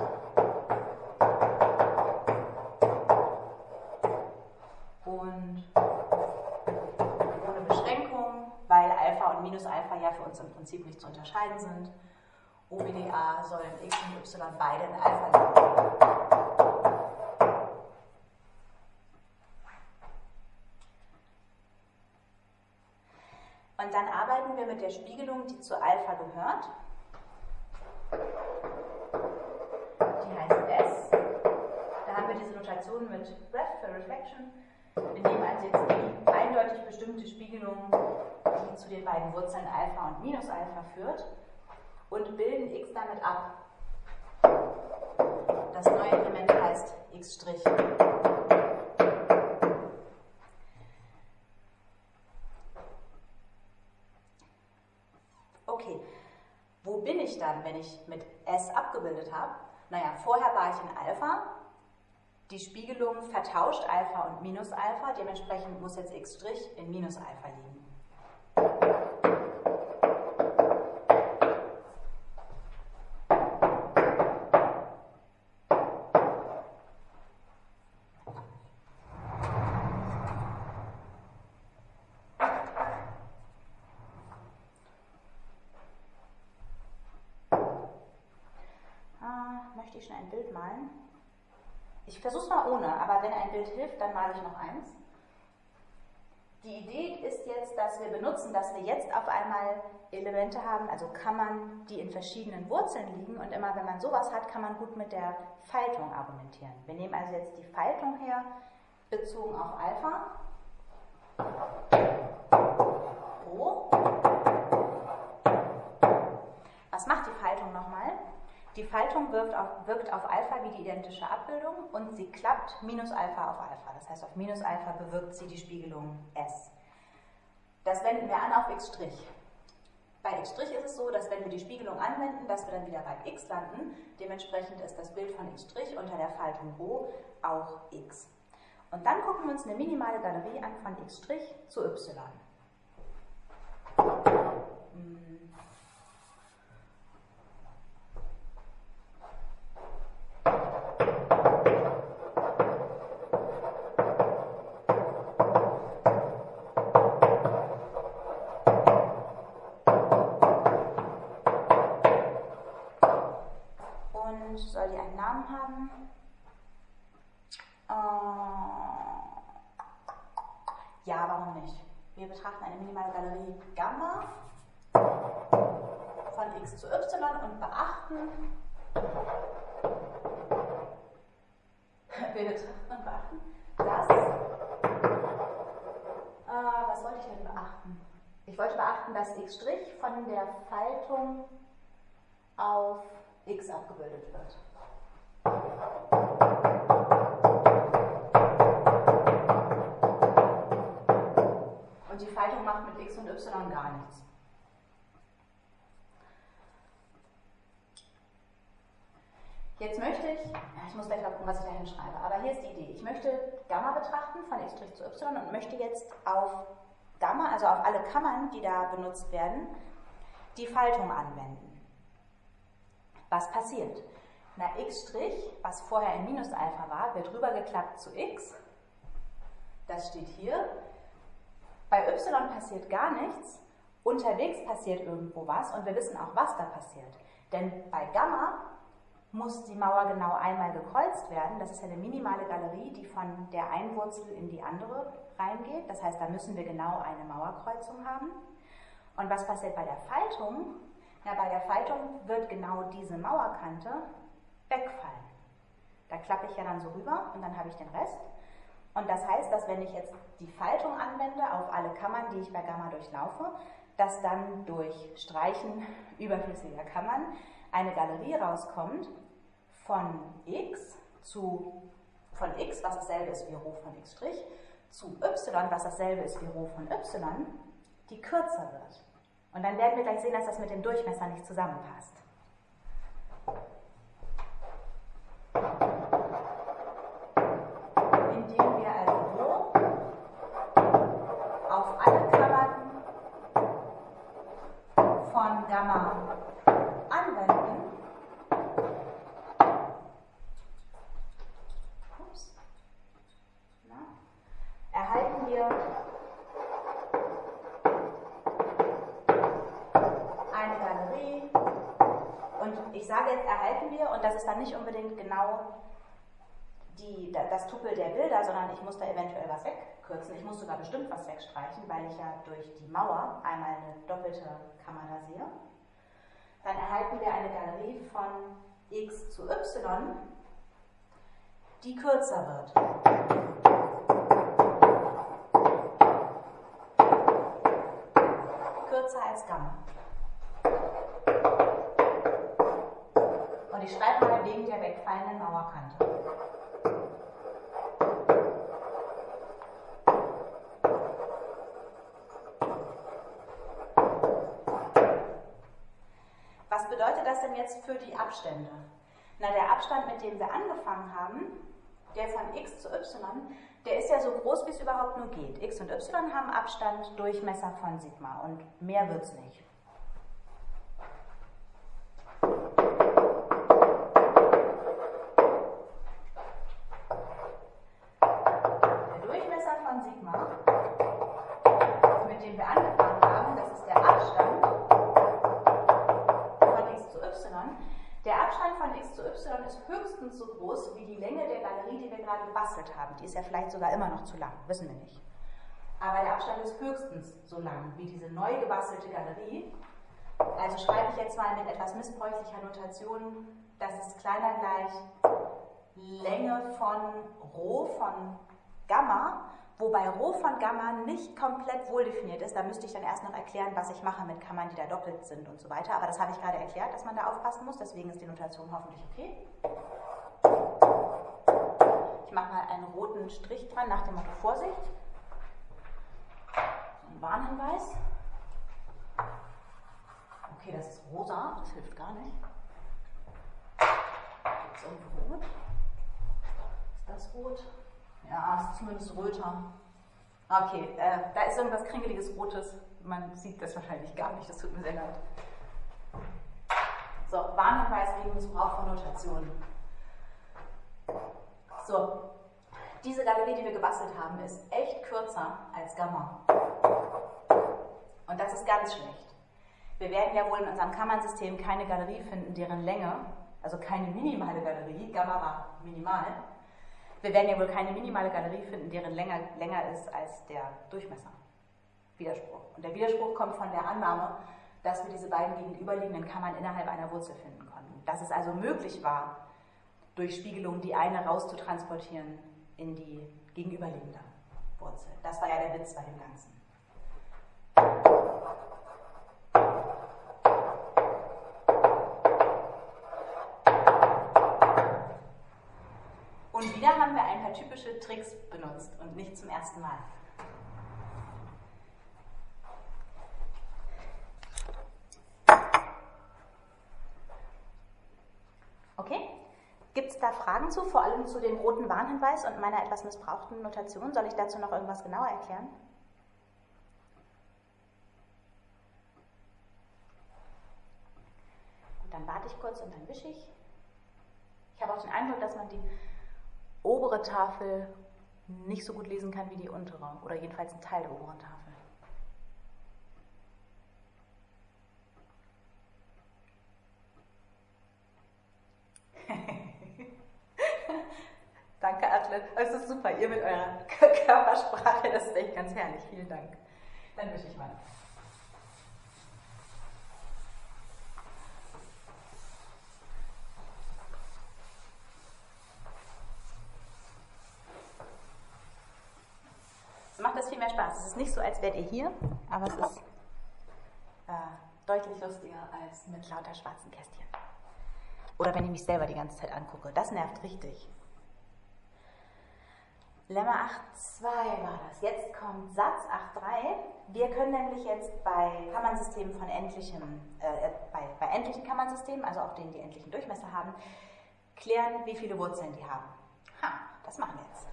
Und ohne Beschränkung, weil Alpha und Minus Alpha ja für uns im Prinzip nicht zu unterscheiden sind. O B D A sollen X und Y beide in Alpha liegen. Und dann arbeiten wir mit der Spiegelung, die zu Alpha gehört. Die heißt S. Da haben wir diese Notation mit Ref für Reflection. Wir nehmen also jetzt die eindeutig bestimmte Spiegelung, die zu den beiden Wurzeln Alpha und Minus Alpha führt, und bilden X damit ab. Das neue Element heißt X'. Okay, wo bin ich dann, wenn ich mit S abgebildet habe? Naja, vorher war ich in Alpha. Die Spiegelung vertauscht Alpha und Minus Alpha, dementsprechend muss jetzt X' in Minus Alpha liegen. Möchte ich schon ein Bild malen? Ich versuche es mal ohne, aber wenn ein Bild hilft, dann male ich noch eins. Die Idee ist jetzt, dass wir benutzen, dass wir jetzt auf einmal Elemente haben, also Kammern, die in verschiedenen Wurzeln liegen, und immer wenn man sowas hat, kann man gut mit der Faltung argumentieren. Wir nehmen also jetzt die Faltung her, bezogen auf Alpha. Rho. Was macht die Faltung nochmal? Die Faltung wirkt auf, wirkt auf Alpha wie die identische Abbildung und sie klappt Minus Alpha auf Alpha. Das heißt, auf Minus Alpha bewirkt sie die Spiegelung S. Das wenden wir an auf X'. Bei X' ist es so, dass wenn wir die Spiegelung anwenden, dass wir dann wieder bei X landen. Dementsprechend ist das Bild von X' unter der Faltung Rho auch X. Und dann gucken wir uns eine minimale Galerie an von X' zu Y. sagen, äh, ja, warum nicht? Wir betrachten eine minimale Galerie Gamma von x zu y und beachten, wir betrachten und beachten, dass, äh, was wollte ich denn beachten? Ich wollte beachten, dass x' von der Faltung auf x abgebildet wird. Und die Faltung macht mit x und y gar nichts. Jetzt möchte ich, ich muss gleich mal gucken, was ich da hinschreibe, aber hier ist die Idee. Ich möchte Gamma betrachten von x' zu y und möchte jetzt auf Gamma, also auf alle Kammern, die da benutzt werden, die Faltung anwenden. Was passiert? Na, x', was vorher in Minus Alpha war, wird rübergeklappt zu x. Das steht hier. Bei y passiert gar nichts, unterwegs passiert irgendwo was und wir wissen auch, was da passiert. Denn bei Gamma muss die Mauer genau einmal gekreuzt werden. Das ist ja eine minimale Galerie, die von der einen Wurzel in die andere reingeht. Das heißt, da müssen wir genau eine Mauerkreuzung haben. Und was passiert bei der Faltung? Ja, bei der Faltung wird genau diese Mauerkante wegfallen. Da klappe ich ja dann so rüber und dann habe ich den Rest. Und das heißt, dass wenn ich jetzt die Faltung anwende auf alle Kammern, die ich bei Gamma durchlaufe, dass dann durch Streichen überflüssiger Kammern eine Galerie rauskommt von x zu, von x, was dasselbe ist wie Rho von x', zu y, was dasselbe ist wie Rho von y, die kürzer wird. Und dann werden wir gleich sehen, dass das mit dem Durchmesser nicht zusammenpasst. Indem wir also Rho auf alle Kammern von Gamma anwenden, ups, na, erhalten wir eine Galerie und ich sage jetzt erhalten wir und das ist dann nicht unbedingt genau die, das Tupel der Bilder, sondern ich muss da eventuell was wegkürzen. Ich muss sogar bestimmt was wegstreichen, weil ich ja durch die Mauer einmal eine doppelte Kammer da sehe. Dann erhalten wir eine Galerie von x zu y, die kürzer wird. Kürzer als Gamma. Und ich schreibe mal wegen der wegfallenden Mauerkante. Was bedeutet das denn jetzt für die Abstände? Na, der Abstand, mit dem wir angefangen haben, der von x zu y, der ist ja so groß, wie es überhaupt nur geht. X und y haben Abstand, Durchmesser von Sigma und mehr wird es nicht. Der Durchmesser von Sigma, mit dem wir angefangen haben, das ist der Abstand von x zu y. Der Abstand von x zu y ist höchstens so groß wie die Länge der Galerie, die wir gerade gebastelt haben. Die ist ja vielleicht sogar immer noch zu lang, wissen wir nicht. Aber der Abstand ist höchstens so lang wie diese neu gebastelte Galerie. Also schreibe ich jetzt mal mit etwas missbräuchlicher Notation, das ist kleiner gleich Länge von Rho von Gamma, wobei Rho von Gamma nicht komplett wohldefiniert ist. Da müsste ich dann erst noch erklären, was ich mache mit Kammern, die da doppelt sind und so weiter. Aber das habe ich gerade erklärt, dass man da aufpassen muss, deswegen ist die Notation hoffentlich okay. Ich mache mal einen roten Strich dran nach dem Motto Vorsicht. So ein Warnhinweis. Okay, das ist rosa, das hilft gar nicht. Gibt es irgendwo rot? Ist das rot? Ja, es ist zumindest röter. Okay, äh, da ist irgendwas Kringeliges Rotes. Man sieht das wahrscheinlich gar nicht, das tut mir sehr leid. So, Warnhinweis wegen Missbrauch von Notationen. So, diese Galerie, die wir gebastelt haben, ist echt kürzer als Gamma. Und das ist ganz schlecht. Wir werden ja wohl in unserem Kammernsystem keine Galerie finden, deren Länge Also keine minimale Galerie, Gamma war minimal. Wir werden ja wohl keine minimale Galerie finden, deren länger, länger ist als der Durchmesser. Widerspruch. Und der Widerspruch kommt von der Annahme, dass wir diese beiden gegenüberliegenden Kammern innerhalb einer Wurzel finden konnten. Dass es also möglich war, durch Spiegelung die eine rauszutransportieren in die gegenüberliegende Wurzel. Das war ja der Witz bei dem Ganzen. Und wieder haben wir ein paar typische Tricks benutzt und nicht zum ersten Mal. Okay? Gibt es da Fragen zu, vor allem zu dem roten Warnhinweis und meiner etwas missbrauchten Notation? Soll ich dazu noch irgendwas genauer erklären? Gut, dann warte ich kurz und dann wische ich. Ich habe auch den Eindruck, dass man die obere Tafel nicht so gut lesen kann wie die untere, oder jedenfalls einen Teil der oberen Tafel. Danke, Atle. Es ist super, ihr mit eurer Körpersprache, das ist echt ganz herrlich. Vielen Dank. Dann wische ich mal. So macht das viel mehr Spaß. Es ist nicht so, als wärt ihr hier, aber es ist äh, deutlich lustiger als mit lauter schwarzen Kästchen. Oder wenn ich mich selber die ganze Zeit angucke. Das nervt richtig. Lemma acht Punkt zwei war das. Jetzt kommt Satz acht Punkt drei. Wir können nämlich jetzt bei Kammernsystemen von endlichem, äh, bei, bei endlichen Kammernsystemen, also auf denen die endlichen Durchmesser haben, klären, wie viele Wurzeln die haben. Ha, das machen wir jetzt.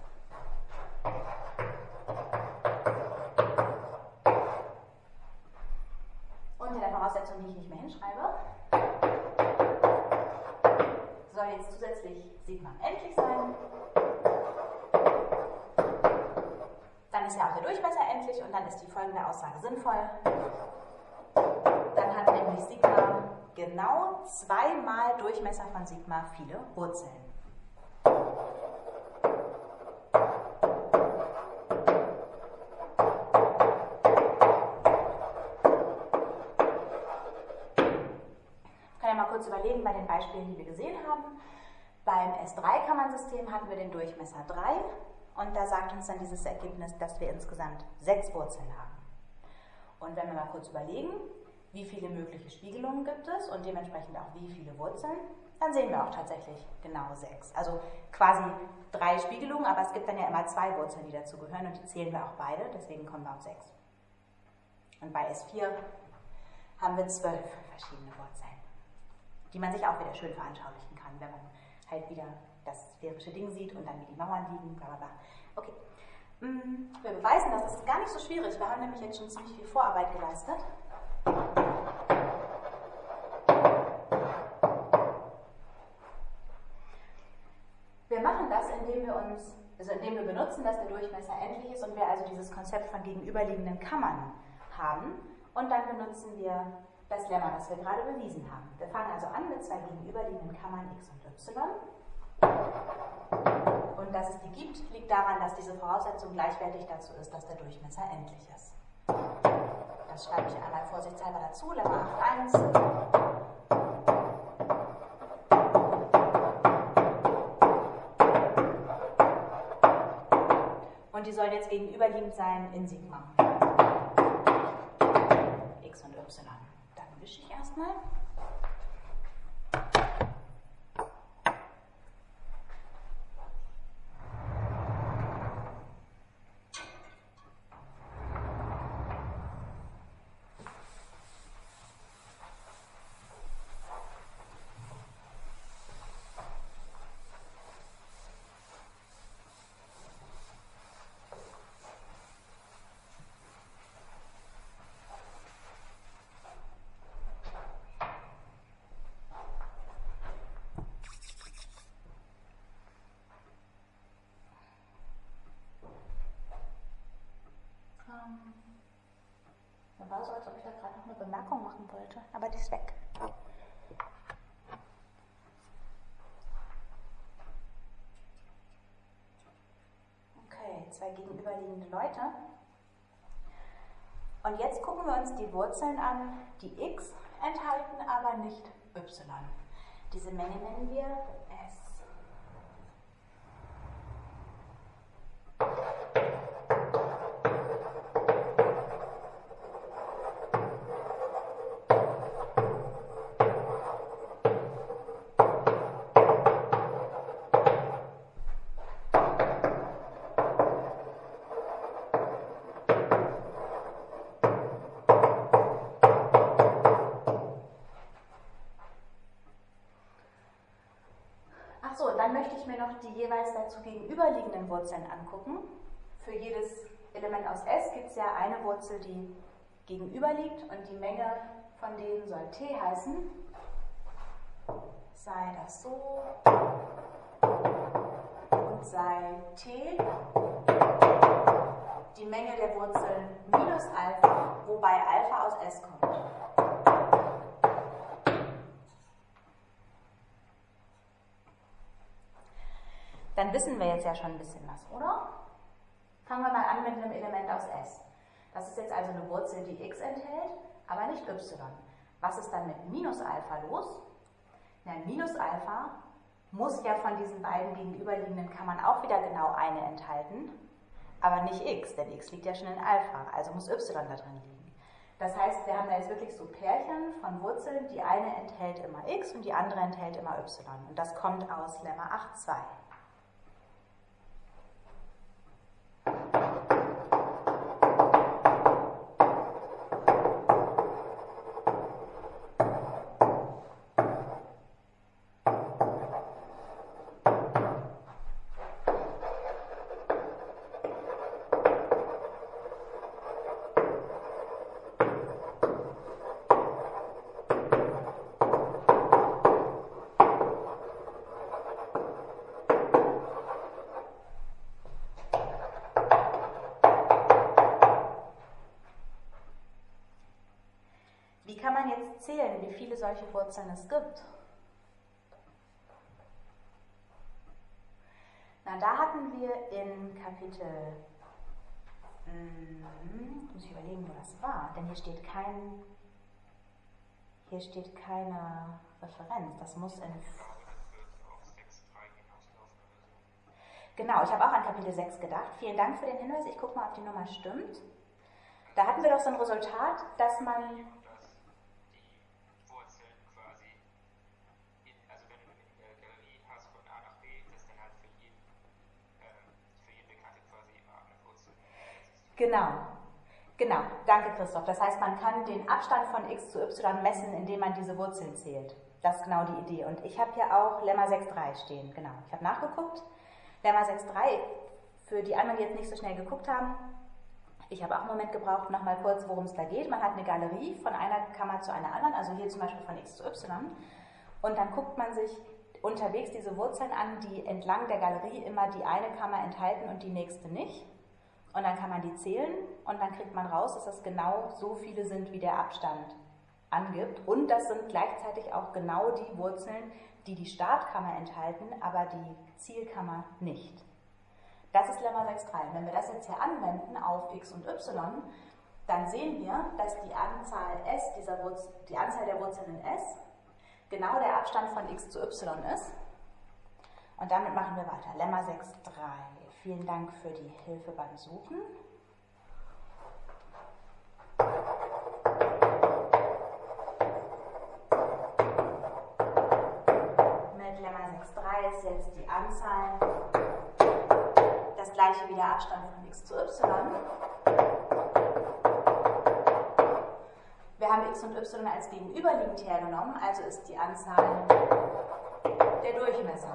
Unter der Voraussetzung, die ich nicht mehr hinschreibe, soll jetzt zusätzlich Sigma endlich sein. Dann ist ja auch der Durchmesser endlich und dann ist die folgende Aussage sinnvoll. Dann hat nämlich Sigma genau zweimal Durchmesser von Sigma viele Wurzeln. Ich kann ja mal kurz überlegen bei den Beispielen, die wir gesehen haben. Beim S drei Kammernsystem hatten wir den Durchmesser drei. Und da sagt uns dann dieses Ergebnis, dass wir insgesamt sechs Wurzeln haben. Und wenn wir mal kurz überlegen, wie viele mögliche Spiegelungen gibt es und dementsprechend auch wie viele Wurzeln, dann sehen wir auch tatsächlich genau sechs. Also quasi drei Spiegelungen, aber es gibt dann ja immer zwei Wurzeln, die dazu gehören und die zählen wir auch beide, deswegen kommen wir auf sechs. Und bei S vier haben wir zwölf verschiedene Wurzeln, die man sich auch wieder schön veranschaulichen kann, wenn man halt wieder das sphärische Ding sieht und dann wie die Mauern liegen, bla bla bla. Okay. Wir beweisen, das ist gar nicht so schwierig. Wir haben nämlich jetzt schon ziemlich viel Vorarbeit geleistet. Wir machen das, indem wir uns, also indem wir benutzen, dass der Durchmesser endlich ist und wir also dieses Konzept von gegenüberliegenden Kammern haben. Und dann benutzen wir das Lemma, das wir gerade bewiesen haben. Wir fangen also an mit zwei gegenüberliegenden Kammern x und y. Und dass es die gibt, liegt daran, dass diese Voraussetzung gleichwertig dazu ist, dass der Durchmesser endlich ist. Das schreibe ich einmal vorsichtshalber dazu, Lemma acht Punkt eins. Und die sollen jetzt gegenüberliegend sein in Sigma. X und Y. Dann wische ich erstmal. Dann war es so, als ob ich da gerade noch eine Bemerkung machen wollte, aber die ist weg. zwei gegenüberliegende Leute. Und jetzt gucken wir uns die Wurzeln an, die x enthalten, aber nicht y. Diese Menge nennen wir S. Achso, dann möchte ich mir noch die jeweils dazu gegenüberliegenden Wurzeln angucken. Für jedes Element aus S gibt es ja eine Wurzel, die gegenüberliegt und die Menge von denen soll t heißen. Sei das so und sei t die Menge der Wurzeln minus Alpha, wobei Alpha aus S kommt. Dann wissen wir jetzt ja schon ein bisschen was, oder? Fangen wir mal an mit einem Element aus S. Das ist jetzt also eine Wurzel, die x enthält, aber nicht y. Was ist dann mit minus Alpha los? Na, minus Alpha muss ja von diesen beiden gegenüberliegenden Kammern auch wieder genau eine enthalten, aber nicht x, denn x liegt ja schon in Alpha, also muss y da drin liegen. Das heißt, wir haben da jetzt wirklich so Pärchen von Wurzeln, die eine enthält immer x und die andere enthält immer y. Und das kommt aus Lemma acht Punkt zwei. Wie kann man jetzt zählen, wie viele solche Wurzeln es gibt? Na, da hatten wir in Kapitel, hm, muss ich überlegen, wo das war, denn hier steht kein, hier steht keine Referenz, das muss in... Genau, ich habe auch an Kapitel sechs gedacht. Vielen Dank für den Hinweis, ich gucke mal, ob die Nummer stimmt. Da hatten wir doch so ein Resultat, dass man... Genau, genau, danke Christoph. Das heißt, man kann den Abstand von x zu y messen, indem man diese Wurzeln zählt. Das ist genau die Idee. Und ich habe hier auch Lemma sechs Punkt drei stehen, genau. Ich habe nachgeguckt. Lemma sechs Punkt drei, für die anderen, die jetzt nicht so schnell geguckt haben, ich habe auch einen Moment gebraucht, nochmal kurz, worum es da geht. Man hat eine Galerie von einer Kammer zu einer anderen, also hier zum Beispiel von x zu y. Und dann guckt man sich unterwegs diese Wurzeln an, die entlang der Galerie immer die eine Kammer enthalten und die nächste nicht. Und dann kann man die zählen und dann kriegt man raus, dass das genau so viele sind, wie der Abstand angibt. Und das sind gleichzeitig auch genau die Wurzeln, die die Startkammer enthalten, aber die Zielkammer nicht. Das ist Lemma sechs Punkt drei. Wenn wir das jetzt hier anwenden auf x und y, dann sehen wir, dass die Anzahl S dieser Wurzel, die Anzahl der Wurzeln in S genau der Abstand von x zu y ist. Und damit machen wir weiter. Lemma sechs Punkt drei. Vielen Dank für die Hilfe beim Suchen. Mit Lemma sechs Punkt drei ist jetzt die Anzahl das gleiche wie der Abstand von x zu y. Wir haben x und y als gegenüberliegend hergenommen, also ist die Anzahl der Durchmesser.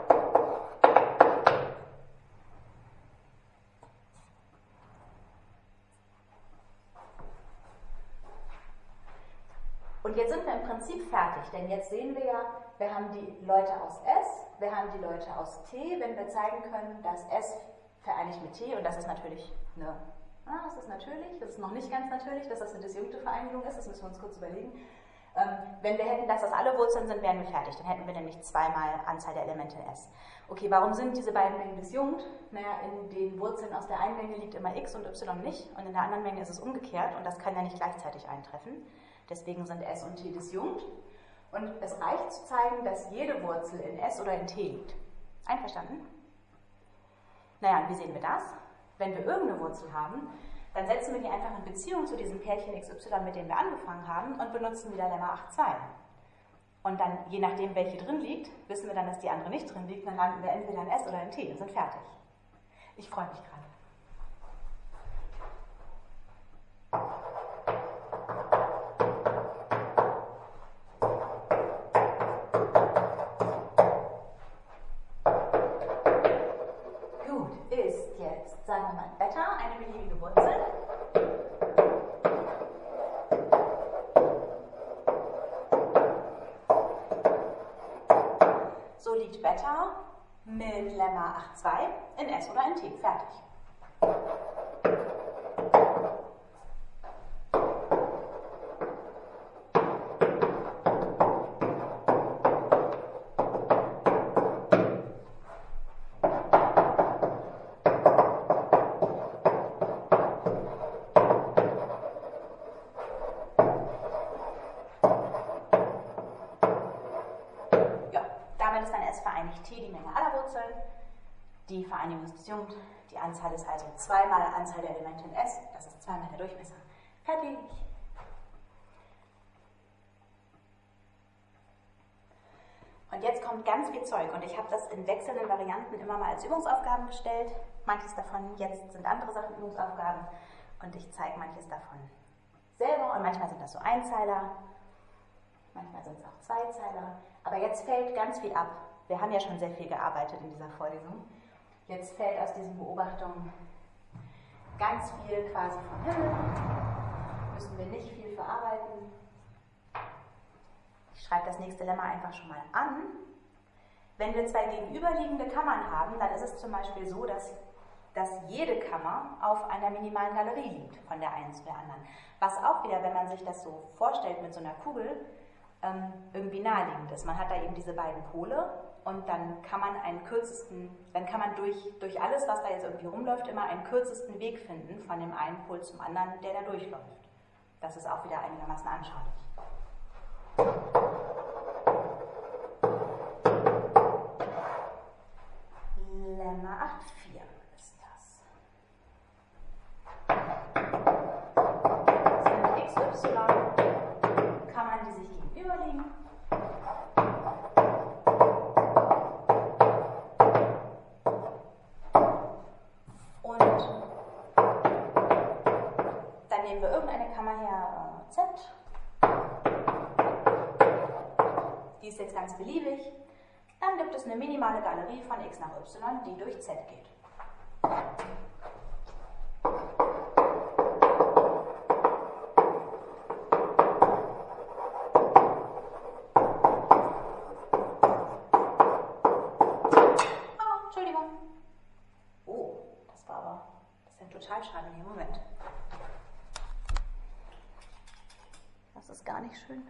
Und jetzt sind wir im Prinzip fertig, denn jetzt sehen wir ja, wir haben die Leute aus S, wir haben die Leute aus T, wenn wir zeigen können, dass S vereinigt mit T, und das ist natürlich eine, ah, das ist natürlich, das ist noch nicht ganz natürlich, dass das eine disjunkte Vereinigung ist, das müssen wir uns kurz überlegen, Ähm, wenn wir hätten, dass das alle Wurzeln sind, wären wir fertig. Dann hätten wir nämlich zweimal Anzahl der Elemente in S. Okay, warum sind diese beiden Mengen disjunkt? Naja, in den Wurzeln aus der einen Menge liegt immer x und y nicht und in der anderen Menge ist es umgekehrt und das kann ja nicht gleichzeitig eintreffen. Deswegen sind S und T disjunkt. Und es reicht zu zeigen, dass jede Wurzel in S oder in T liegt. Einverstanden? Naja, und wie sehen wir das? Wenn wir irgendeine Wurzel haben, dann setzen wir die einfach in Beziehung zu diesem Pärchen x y, mit dem wir angefangen haben und benutzen wieder Lemma acht Punkt zwei. Und dann, je nachdem, welche drin liegt, wissen wir dann, dass die andere nicht drin liegt, dann landen wir entweder in S oder in T und sind fertig. Ich freue mich gerade. Gut, ist jetzt, sagen wir mal, Beta, eine beliebige Wurzel. So liegt Beta mit Lemma acht Punkt zwei in S oder in T. Fertig. T die Menge aller Wurzeln, die Vereinigung ist disjunkt, die Anzahl ist also zweimal Anzahl der Elemente in S, das ist zweimal der Durchmesser. Fertig. Und jetzt kommt ganz viel Zeug und ich habe das in wechselnden Varianten immer mal als Übungsaufgaben gestellt. Manches davon, jetzt sind andere Sachen Übungsaufgaben und ich zeige manches davon selber und manchmal sind das so Einzeiler, manchmal sind es auch Zweizeiler, aber jetzt fällt ganz viel ab. Wir haben ja schon sehr viel gearbeitet in dieser Vorlesung. Jetzt fällt aus diesen Beobachtungen ganz viel quasi vom Himmel. Müssen wir nicht viel verarbeiten. Ich schreibe das nächste Lemma einfach schon mal an. Wenn wir zwei gegenüberliegende Kammern haben, dann ist es zum Beispiel so, dass, dass jede Kammer auf einer minimalen Galerie liegt, von der einen zu der anderen. Was auch wieder, wenn man sich das so vorstellt mit so einer Kugel, ähm, irgendwie naheliegend ist. Man hat da eben diese beiden Pole. Und dann kann man einen kürzesten, dann kann man durch, durch alles, was da jetzt irgendwie rumläuft, immer einen kürzesten Weg finden von dem einen Pol zum anderen, der da durchläuft. Das ist auch wieder einigermaßen anschaulich. Lemma acht Punkt vier ist das. Sind x, y, Kammern, die sich gegenüberliegen. Nehmen wir irgendeine Kammer her, Z. Die ist jetzt ganz beliebig. Dann gibt es eine minimale Galerie von x nach y, die durch Z geht. Oh, Entschuldigung. Oh, das war aber, das ist ein Totalschaden hier. Moment. Das ist gar nicht schön.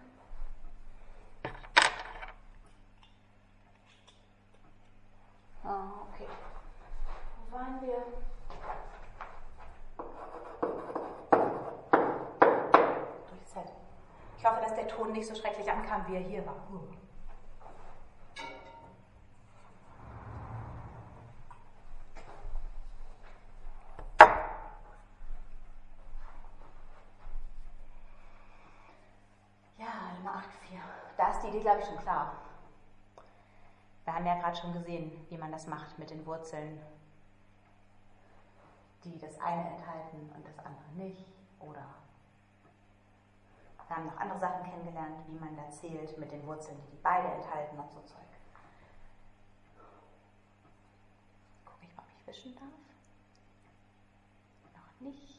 Ah, okay. Wo waren wir? Durch Z. Ich hoffe, dass der Ton nicht so schrecklich ankam, wie er hier war. Uh. Da ist die Idee, glaube ich, schon klar. Wir haben ja gerade schon gesehen, wie man das macht mit den Wurzeln, die das eine enthalten und das andere nicht. Oder wir haben noch andere Sachen kennengelernt, wie man da zählt mit den Wurzeln, die die beide enthalten und so Zeug. Gucke ich mal, ob ich wischen darf. Noch nicht.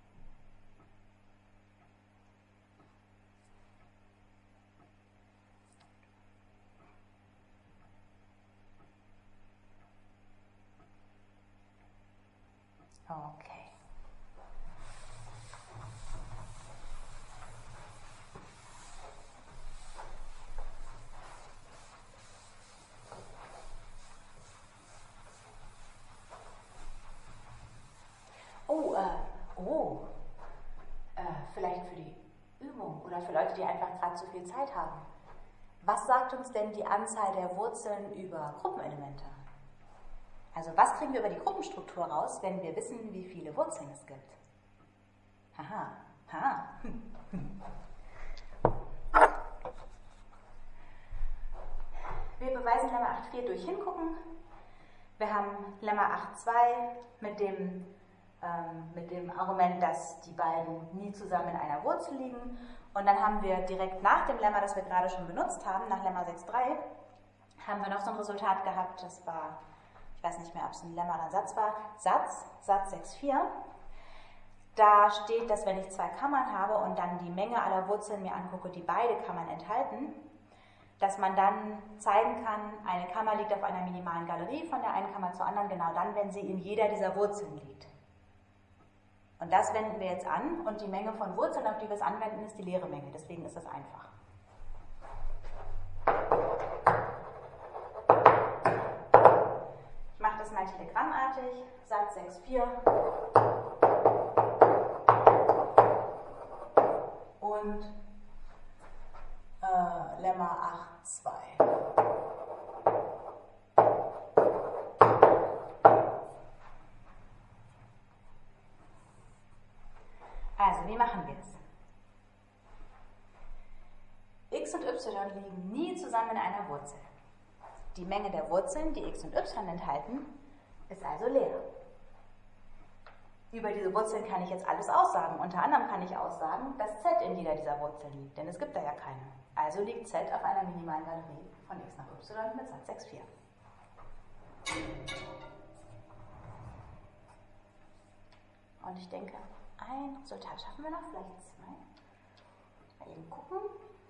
Okay. Übung oder für Leute, die einfach gerade zu viel Zeit haben. Was sagt uns denn die Anzahl der Wurzeln über Gruppenelemente? Also was kriegen wir über die Gruppenstruktur raus, wenn wir wissen, wie viele Wurzeln es gibt? Haha, haha. Hm. Hm. Wir beweisen Lemma acht Punkt vier durch Hingucken. Wir haben Lemma acht Punkt zwei mit dem, ähm, mit dem Argument, dass die beiden nie zusammen in einer Wurzel liegen. Und dann haben wir direkt nach dem Lemma, das wir gerade schon benutzt haben, nach Lemma sechs Punkt drei, haben wir noch so ein Resultat gehabt, das war, ich weiß nicht mehr, ob es ein Lemma oder ein Satz war, Satz, Satz sechs Punkt vier. Da steht, dass wenn ich zwei Kammern habe und dann die Menge aller Wurzeln mir angucke, die beide Kammern enthalten, dass man dann zeigen kann, eine Kammer liegt auf einer minimalen Galerie von der einen Kammer zur anderen, genau dann, wenn sie in jeder dieser Wurzeln liegt. Und das wenden wir jetzt an und die Menge von Wurzeln, auf die wir es anwenden, ist die leere Menge, deswegen ist das einfach. Ich mache das mal telegrammartig, Satz sechs Punkt vier und äh, Lemma acht Punkt zwei. Also, wie machen wir es? X und y liegen nie zusammen in einer Wurzel. Die Menge der Wurzeln, die x und y enthalten, ist also leer. Über diese Wurzeln kann ich jetzt alles aussagen. Unter anderem kann ich aussagen, dass z in jeder dieser Wurzeln liegt, denn es gibt da ja keine. Also liegt z auf einer minimalen Galerie von x nach y mit Satz sechs Punkt vier. Und ich denke, ein Resultat schaffen wir noch, vielleicht zwei. Mal eben gucken.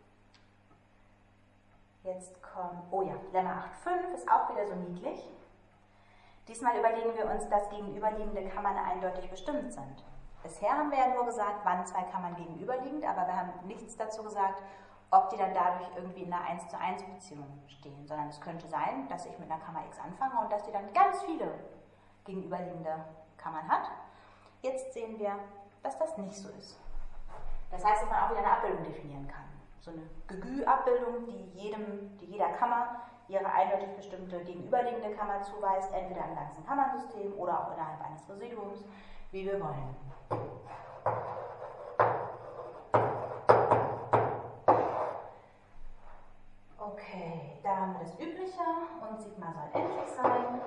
Jetzt kommt, oh ja, Lemma acht Punkt fünf ist auch wieder so niedlich. Diesmal überlegen wir uns, dass gegenüberliegende Kammern eindeutig bestimmt sind. Bisher haben wir ja nur gesagt, wann zwei Kammern gegenüberliegend, aber wir haben nichts dazu gesagt, ob die dann dadurch irgendwie in einer eins zu eins Beziehung stehen, sondern es könnte sein, dass ich mit einer Kammer x anfange und dass die dann ganz viele gegenüberliegende Kammern hat. Jetzt sehen wir, dass das nicht so ist. Das heißt, dass man auch wieder eine Abbildung definieren kann. So eine Gegü-Abbildung, die, jedem, die jeder Kammer ihre eindeutig bestimmte gegenüberliegende Kammer zuweist, entweder im ganzen Kammernsystem oder auch innerhalb eines Residuums, wie wir wollen. Okay, da haben wir das Übliche und Sigma soll endlich sein.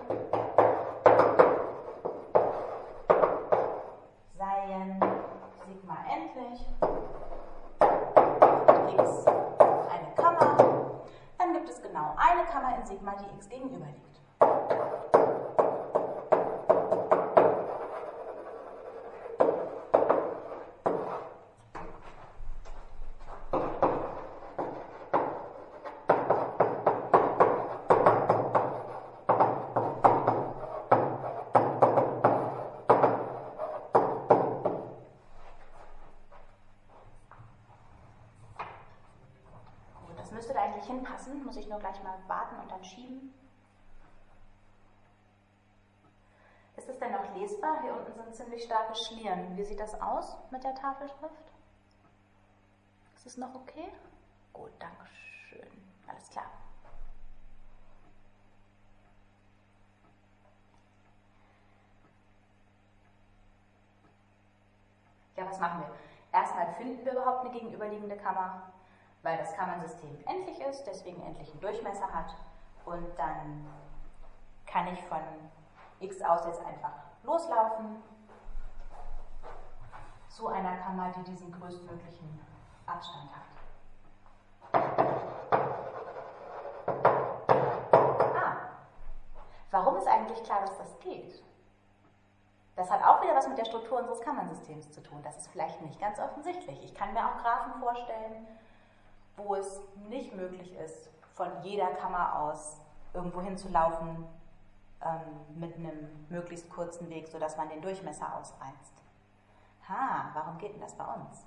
Seien Sigma endlich und x eine Kammer. Dann gibt es genau eine Kammer in Sigma, die x gegenüber liegt. Das müsste da eigentlich hinpassen, muss ich nur gleich mal warten und dann schieben. Ist es denn noch lesbar? Hier unten sind ziemlich starke Schlieren. Wie sieht das aus mit der Tafelschrift? Ist es noch okay? Gut, danke schön. Alles klar. Ja, was machen wir? Erstmal finden wir überhaupt eine gegenüberliegende Kammer, weil das Kammernsystem endlich ist, deswegen endlichen Durchmesser hat. Und dann kann ich von x aus jetzt einfach loslaufen zu einer Kammer, die diesen größtmöglichen Abstand hat. Ah, warum ist eigentlich klar, dass das geht? Das hat auch wieder was mit der Struktur unseres Kammernsystems zu tun. Das ist vielleicht nicht ganz offensichtlich. Ich kann mir auch Graphen vorstellen, wo es nicht möglich ist, von jeder Kammer aus irgendwo hinzulaufen ähm, mit einem möglichst kurzen Weg, sodass man den Durchmesser ausreizt. Ha, warum geht denn das bei uns?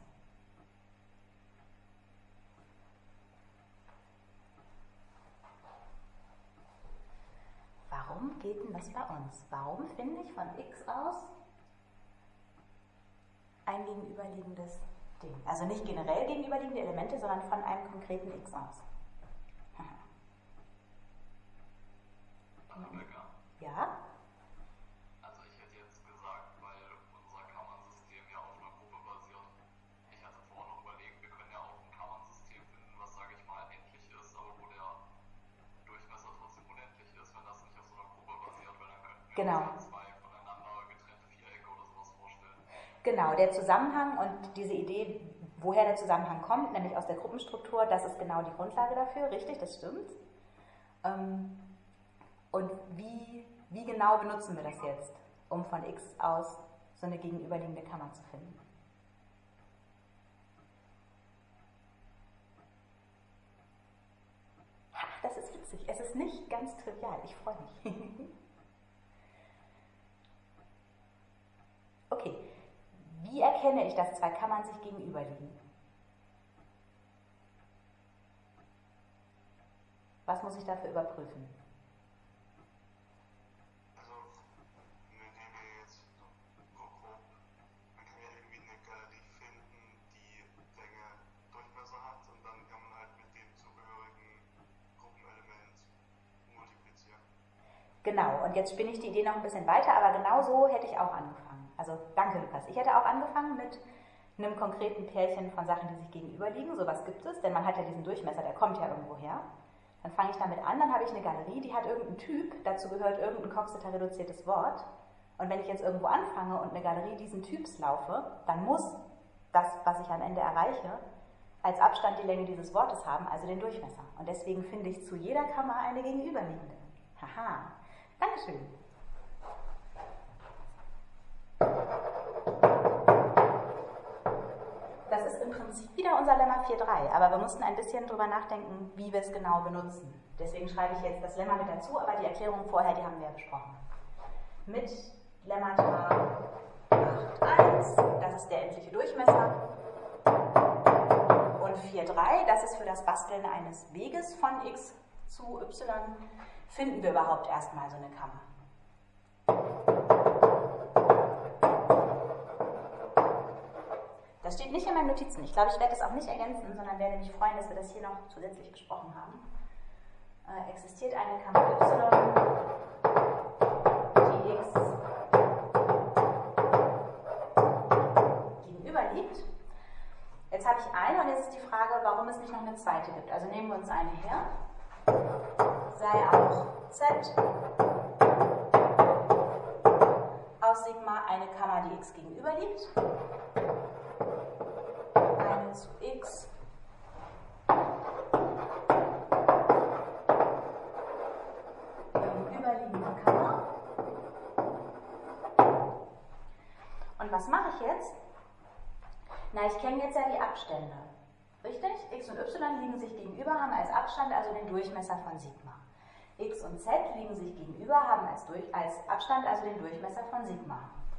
Warum geht denn das bei uns? Warum finde ich von x aus ein gegenüberliegendes Ding. Also nicht generell gegenüberliegende Elemente, sondern von einem konkreten X aus. Ja? Also ich hätte jetzt gesagt, weil unser Kammernsystem ja auf einer Gruppe basiert. Ich hatte vorhin noch überlegt, wir können ja auch ein Kammernsystem finden, was, sage ich mal, endlich ist, aber wo der Durchmesser trotzdem unendlich ist, wenn das nicht auf so einer Gruppe basiert, weil dann könnten wir Genau. uns ja zwei voneinander getrennte Vierecke oder sowas vorstellen. Genau, der Zusammenhang und diese Idee, woher der Zusammenhang kommt, nämlich aus der Gruppenstruktur, das ist genau die Grundlage dafür, richtig, das stimmt. Ähm, und wie, wie genau benutzen wir das jetzt, um von X aus so eine gegenüberliegende Kammer zu finden? Das ist witzig, es ist nicht ganz trivial, ich freue mich. Okay, wie erkenne ich, dass zwei Kammern sich gegenüberliegen? Was muss ich dafür überprüfen? Also, indem wir jetzt so grob, man kann ja irgendwie eine Galerie finden, die Länge Durchmesser hat und dann kann man halt mit dem zugehörigen Gruppenelement multiplizieren. Genau, und jetzt spinne ich die Idee noch ein bisschen weiter, aber genau so hätte ich auch angefangen. Also danke, Lukas. Ich hätte auch angefangen mit einem konkreten Pärchen von Sachen, die sich gegenüberliegen. Sowas gibt es, denn man hat ja diesen Durchmesser, der kommt ja irgendwo her. Dann fange ich damit an, dann habe ich eine Galerie, die hat irgendeinen Typ, dazu gehört irgendein Coxeter reduziertes Wort. Und wenn ich jetzt irgendwo anfange und eine Galerie diesen Typs laufe, dann muss das, was ich am Ende erreiche, als Abstand die Länge dieses Wortes haben, also den Durchmesser. Und deswegen finde ich zu jeder Kammer eine gegenüberliegende. Haha, Dankeschön. Das ist im Prinzip wieder unser Lemma vier Punkt drei, aber wir mussten ein bisschen drüber nachdenken, wie wir es genau benutzen. Deswegen schreibe ich jetzt das Lemma mit dazu, aber die Erklärungen vorher, die haben wir ja besprochen. Mit Lemmata acht Punkt eins, das ist der endliche Durchmesser, und vier Punkt drei, das ist für das Basteln eines Weges von x zu y, finden wir überhaupt erstmal so eine Kammer. Das steht nicht in meinen Notizen. Ich glaube, ich werde das auch nicht ergänzen, sondern werde mich freuen, dass wir das hier noch zusätzlich besprochen haben. Äh, existiert eine Kammer y, die x gegenüber liegt. Jetzt habe ich eine und jetzt ist die Frage, warum es nicht noch eine zweite gibt. Also nehmen wir uns eine her. Sei auch Z aus Sigma eine Kammer, die x gegenüber liegt. Eine zu x gegenüberliegende Kammer. Und was mache ich jetzt? Na, ich kenne jetzt ja die Abstände. Richtig? X und y liegen sich gegenüber, haben als Abstand also den Durchmesser von Sigma. X und Z liegen sich gegenüber, haben als, durch, als Abstand also den Durchmesser von Sigma.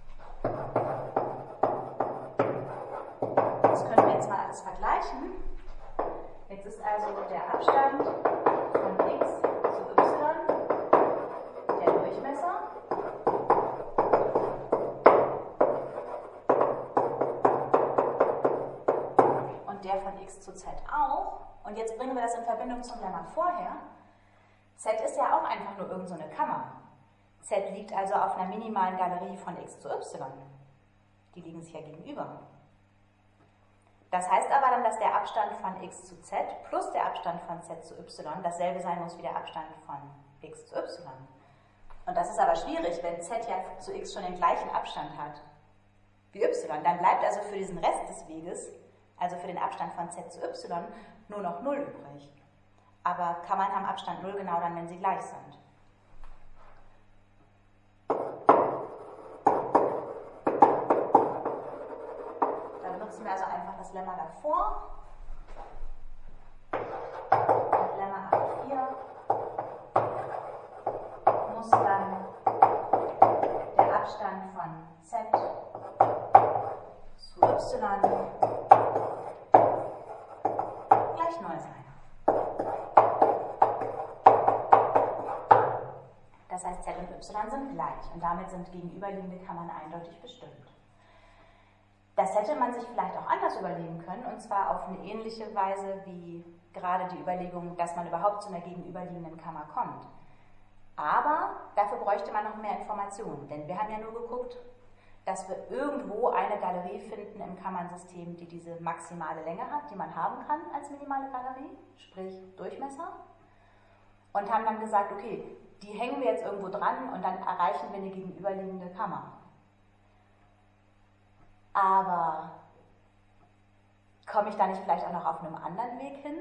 Das können wir jetzt mal alles vergleichen. Jetzt ist also der Abstand von x zu y der Durchmesser. Und der von x zu z auch. Und jetzt bringen wir das in Verbindung zum Lemma vorher. Z ist ja auch einfach nur irgend so eine Kammer. Z liegt also auf einer minimalen Galerie von x zu y. Die liegen sich ja gegenüber. Das heißt aber dann, dass der Abstand von x zu z plus der Abstand von z zu y dasselbe sein muss wie der Abstand von x zu y. Und das ist aber schwierig, wenn z ja zu x schon den gleichen Abstand hat wie y. Dann bleibt also für diesen Rest des Weges, also für den Abstand von z zu y, nur noch null übrig. Aber Kammern haben Abstand null genau dann, wenn sie gleich sind. Dann benutzen wir also einfach das Lemma davor. Und Lemma A vier muss dann der Abstand von z zu y gleich null sein. Das heißt, Z und Y sind gleich und damit sind gegenüberliegende Kammern eindeutig bestimmt. Das Das hätte man sich vielleicht auch anders überlegen können, und zwar auf eine ähnliche Weise wie gerade die Überlegung, dass man überhaupt zu einer gegenüberliegenden Kammer kommt. Aber dafür bräuchte man noch mehr Informationen, denn wir haben ja nur geguckt, dass wir irgendwo eine Galerie finden im Kammernsystem, die diese maximale Länge hat, die man haben kann als minimale Galerie, sprich Durchmesser, und haben dann gesagt, okay, die hängen wir jetzt irgendwo dran und dann erreichen wir eine gegenüberliegende Kammer. Aber komme ich da nicht vielleicht auch noch auf einem anderen Weg hin?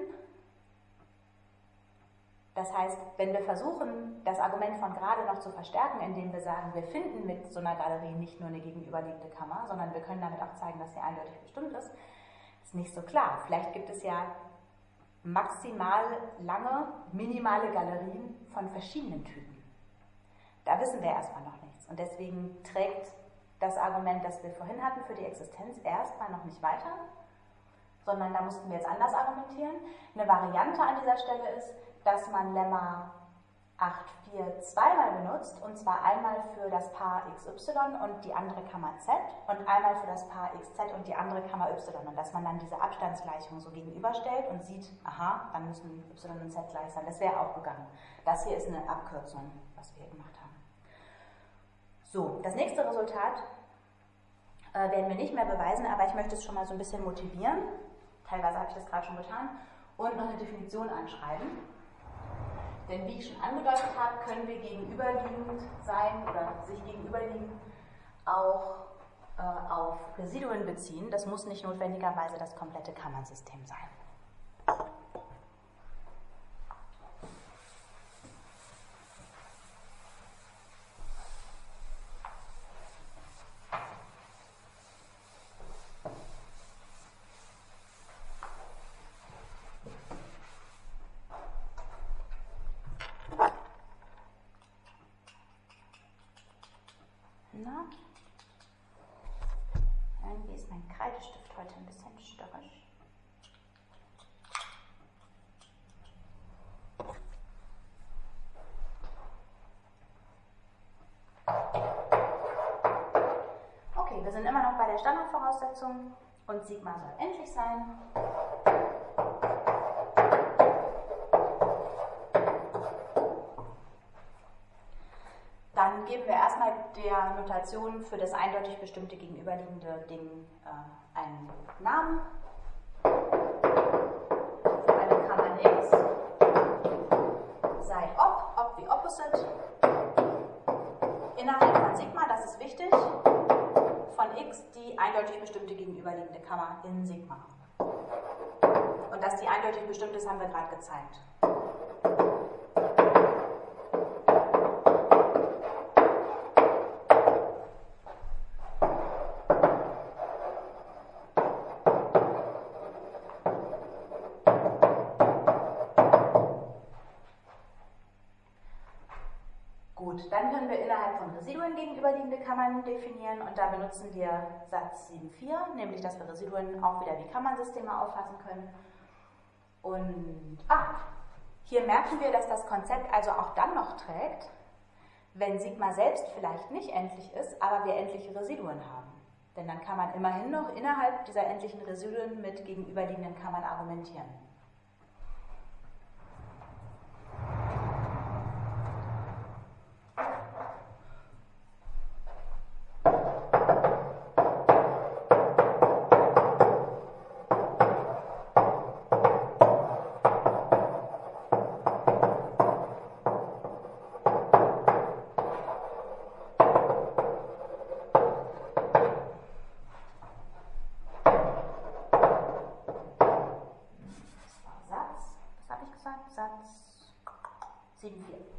Das heißt, wenn wir versuchen, das Argument von gerade noch zu verstärken, indem wir sagen, wir finden mit so einer Galerie nicht nur eine gegenüberliegende Kammer, sondern wir können damit auch zeigen, dass sie eindeutig bestimmt ist, ist nicht so klar. Vielleicht gibt es ja maximal lange, minimale Galerien von verschiedenen Typen. Da wissen wir erstmal noch nichts. Und deswegen trägt das Argument, das wir vorhin hatten, für die Existenz erstmal noch nicht weiter, sondern da mussten wir jetzt anders argumentieren. Eine Variante an dieser Stelle ist, dass man Lemma acht vier zweimal benutzt, und zwar einmal für das Paar X Y und die andere Kammer Z und einmal für das Paar X Z und die andere Kammer Y, und dass man dann diese Abstandsgleichung so gegenüberstellt und sieht, aha, dann müssen Y und Z gleich sein. Das wäre auch gegangen. Das hier ist eine Abkürzung, was wir hier gemacht haben. So, das nächste Resultat äh, werden wir nicht mehr beweisen, aber ich möchte es schon mal so ein bisschen motivieren. Teilweise habe ich das gerade schon getan. Und noch eine Definition anschreiben. Denn wie ich schon angedeutet habe, können wir gegenüberliegend sein oder sich gegenüberliegend auch äh, auf Residuen beziehen. Das muss nicht notwendigerweise das komplette Kammernsystem sein. Na, irgendwie ist mein Kreidestift heute ein bisschen störrisch. Okay, wir sind immer noch bei der Standardvoraussetzung und Sigma soll endlich sein. Dann geben wir erstmal der Notation für das eindeutig bestimmte gegenüberliegende Ding äh, einen Namen. Für eine Kammer X sei ob, ob wie opposite, innerhalb von Sigma, das ist wichtig, von X die eindeutig bestimmte gegenüberliegende Kammer in Sigma. Und dass die eindeutig bestimmt ist, haben wir gerade gezeigt. Dann können wir innerhalb von Residuen gegenüberliegende Kammern definieren, und da benutzen wir Satz sieben Punkt vier, nämlich dass wir Residuen auch wieder wie Kammernsysteme auffassen können. Und ah, hier merken wir, dass das Konzept also auch dann noch trägt, wenn Sigma selbst vielleicht nicht endlich ist, aber wir endliche Residuen haben. Denn dann kann man immerhin noch innerhalb dieser endlichen Residuen mit gegenüberliegenden Kammern argumentieren. Satz sieben Punkt vier.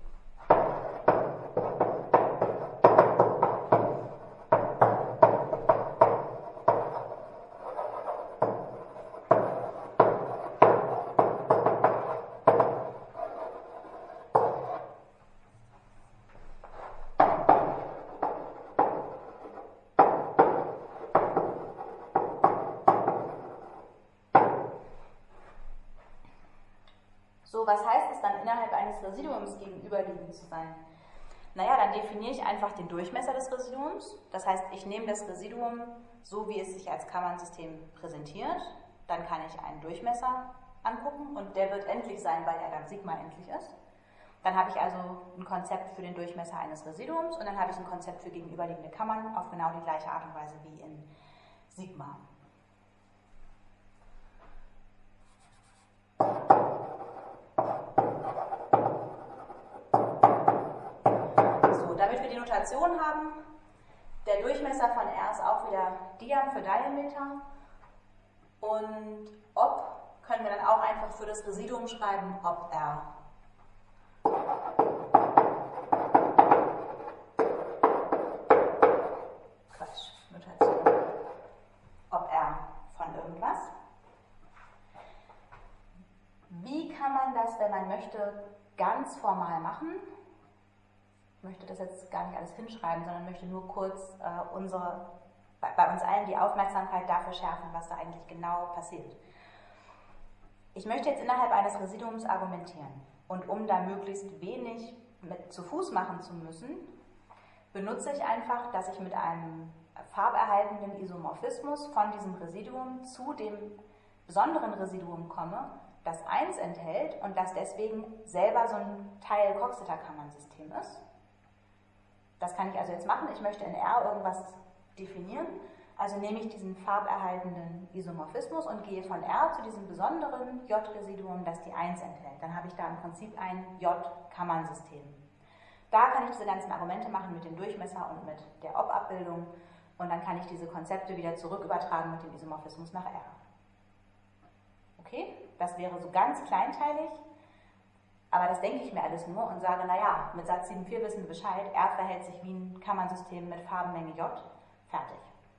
So, was heißt es dann, innerhalb eines Residuums gegenüberliegend zu sein? Naja, dann definiere ich einfach den Durchmesser des Residuums. Das heißt, ich nehme das Residuum so wie es sich als Kammernsystem präsentiert. Dann kann ich einen Durchmesser angucken und der wird endlich sein, weil er dann Sigma endlich ist. Dann habe ich also ein Konzept für den Durchmesser eines Residuums und dann habe ich ein Konzept für gegenüberliegende Kammern auf genau die gleiche Art und Weise wie in Sigma. So, damit wir die Notation haben, der Durchmesser von R ist auch wieder Diam für Diameter und ob können wir dann auch einfach für das Residuum schreiben, ob R. Quatsch, Notation. Ob R von irgendwas. Wie kann man das, wenn man möchte, ganz formal machen? Ich möchte das jetzt gar nicht alles hinschreiben, sondern möchte nur kurz äh, unsere, bei, bei uns allen die Aufmerksamkeit dafür schärfen, was da eigentlich genau passiert. Ich möchte jetzt innerhalb eines Residuums argumentieren und um da möglichst wenig mit zu Fuß machen zu müssen, benutze ich einfach, dass ich mit einem farberhaltenden Isomorphismus von diesem Residuum zu dem besonderen Residuum komme, das eins enthält und das deswegen selber so ein Teil Coxeter-Kammernsystem ist. Das kann ich also jetzt machen. Ich möchte in R irgendwas definieren. Also nehme ich diesen farberhaltenden Isomorphismus und gehe von R zu diesem besonderen J-Residuum, das die eins enthält. Dann habe ich da im Prinzip ein J-Kammernsystem. Da kann ich diese ganzen Argumente machen mit dem Durchmesser und mit der Ob-Abbildung und dann kann ich diese Konzepte wieder zurück übertragen mit dem Isomorphismus nach R. Okay, das wäre so ganz kleinteilig, aber das denke ich mir alles nur und sage, naja, mit Satz sieben Punkt vier wissen wir Bescheid, R verhält sich wie ein Kammernsystem mit Farbenmenge J, fertig.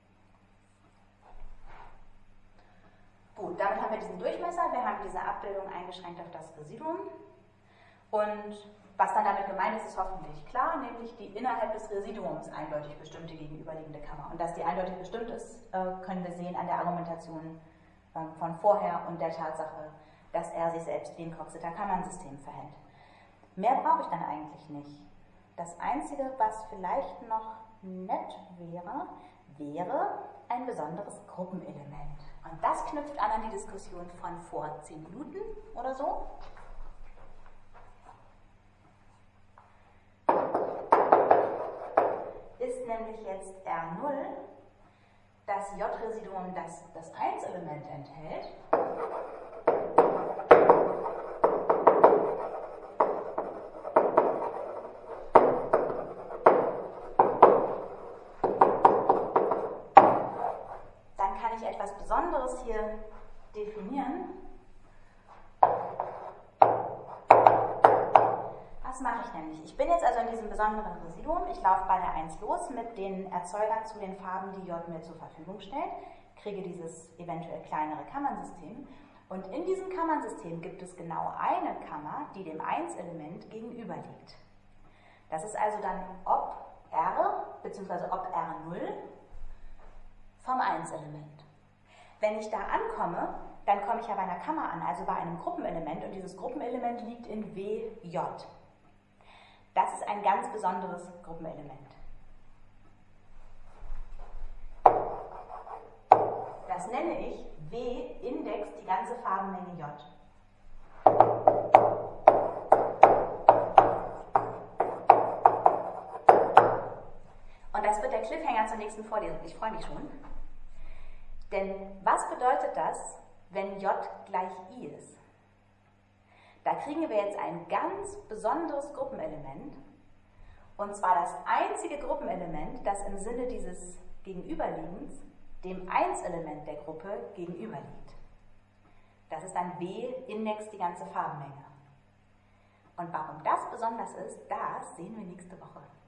Gut, damit haben wir diesen Durchmesser, wir haben diese Abbildung eingeschränkt auf das Residuum und was dann damit gemeint ist, ist hoffentlich klar, nämlich die innerhalb des Residuums eindeutig bestimmte gegenüberliegende Kammer. Und dass die eindeutig bestimmt ist, können wir sehen an der Argumentation von vorher und der Tatsache, dass er sich selbst wie ein Coxeter Kammernsystem verhält. Mehr brauche ich dann eigentlich nicht. Das Einzige, was vielleicht noch nett wäre, wäre ein besonderes Gruppenelement. Und das knüpft an an die Diskussion von vor zehn Minuten oder so. Ist nämlich jetzt R null das J-Residuum, das das eins-Element enthält. Dann kann ich etwas Besonderes hier definieren. Was mache ich nämlich? Ich bin jetzt also in diesem besonderen Residuum. Ich laufe bei der eins los mit den Erzeugern zu den Farben, die J mir zur Verfügung stellt, kriege dieses eventuell kleinere Kammernsystem und in diesem Kammernsystem gibt es genau eine Kammer, die dem eins-Element gegenüber liegt. Das ist also dann ob R bzw. ob R null vom eins-Element. Wenn ich da ankomme, dann komme ich ja bei einer Kammer an, also bei einem Gruppenelement und dieses Gruppenelement liegt in W J. Das ist ein ganz besonderes Gruppenelement. Das nenne ich W Index die ganze Farbenmenge J. Und das wird der Cliffhanger zur nächsten Vorlesung. Ich freue mich schon. Denn was bedeutet das, wenn J gleich I ist? Da kriegen wir jetzt ein ganz besonderes Gruppenelement, und zwar das einzige Gruppenelement, das im Sinne dieses Gegenüberliegens dem eins-Element der Gruppe gegenüberliegt. Das ist dann W Index die ganze Farbenmenge. Und warum das besonders ist, das sehen wir nächste Woche.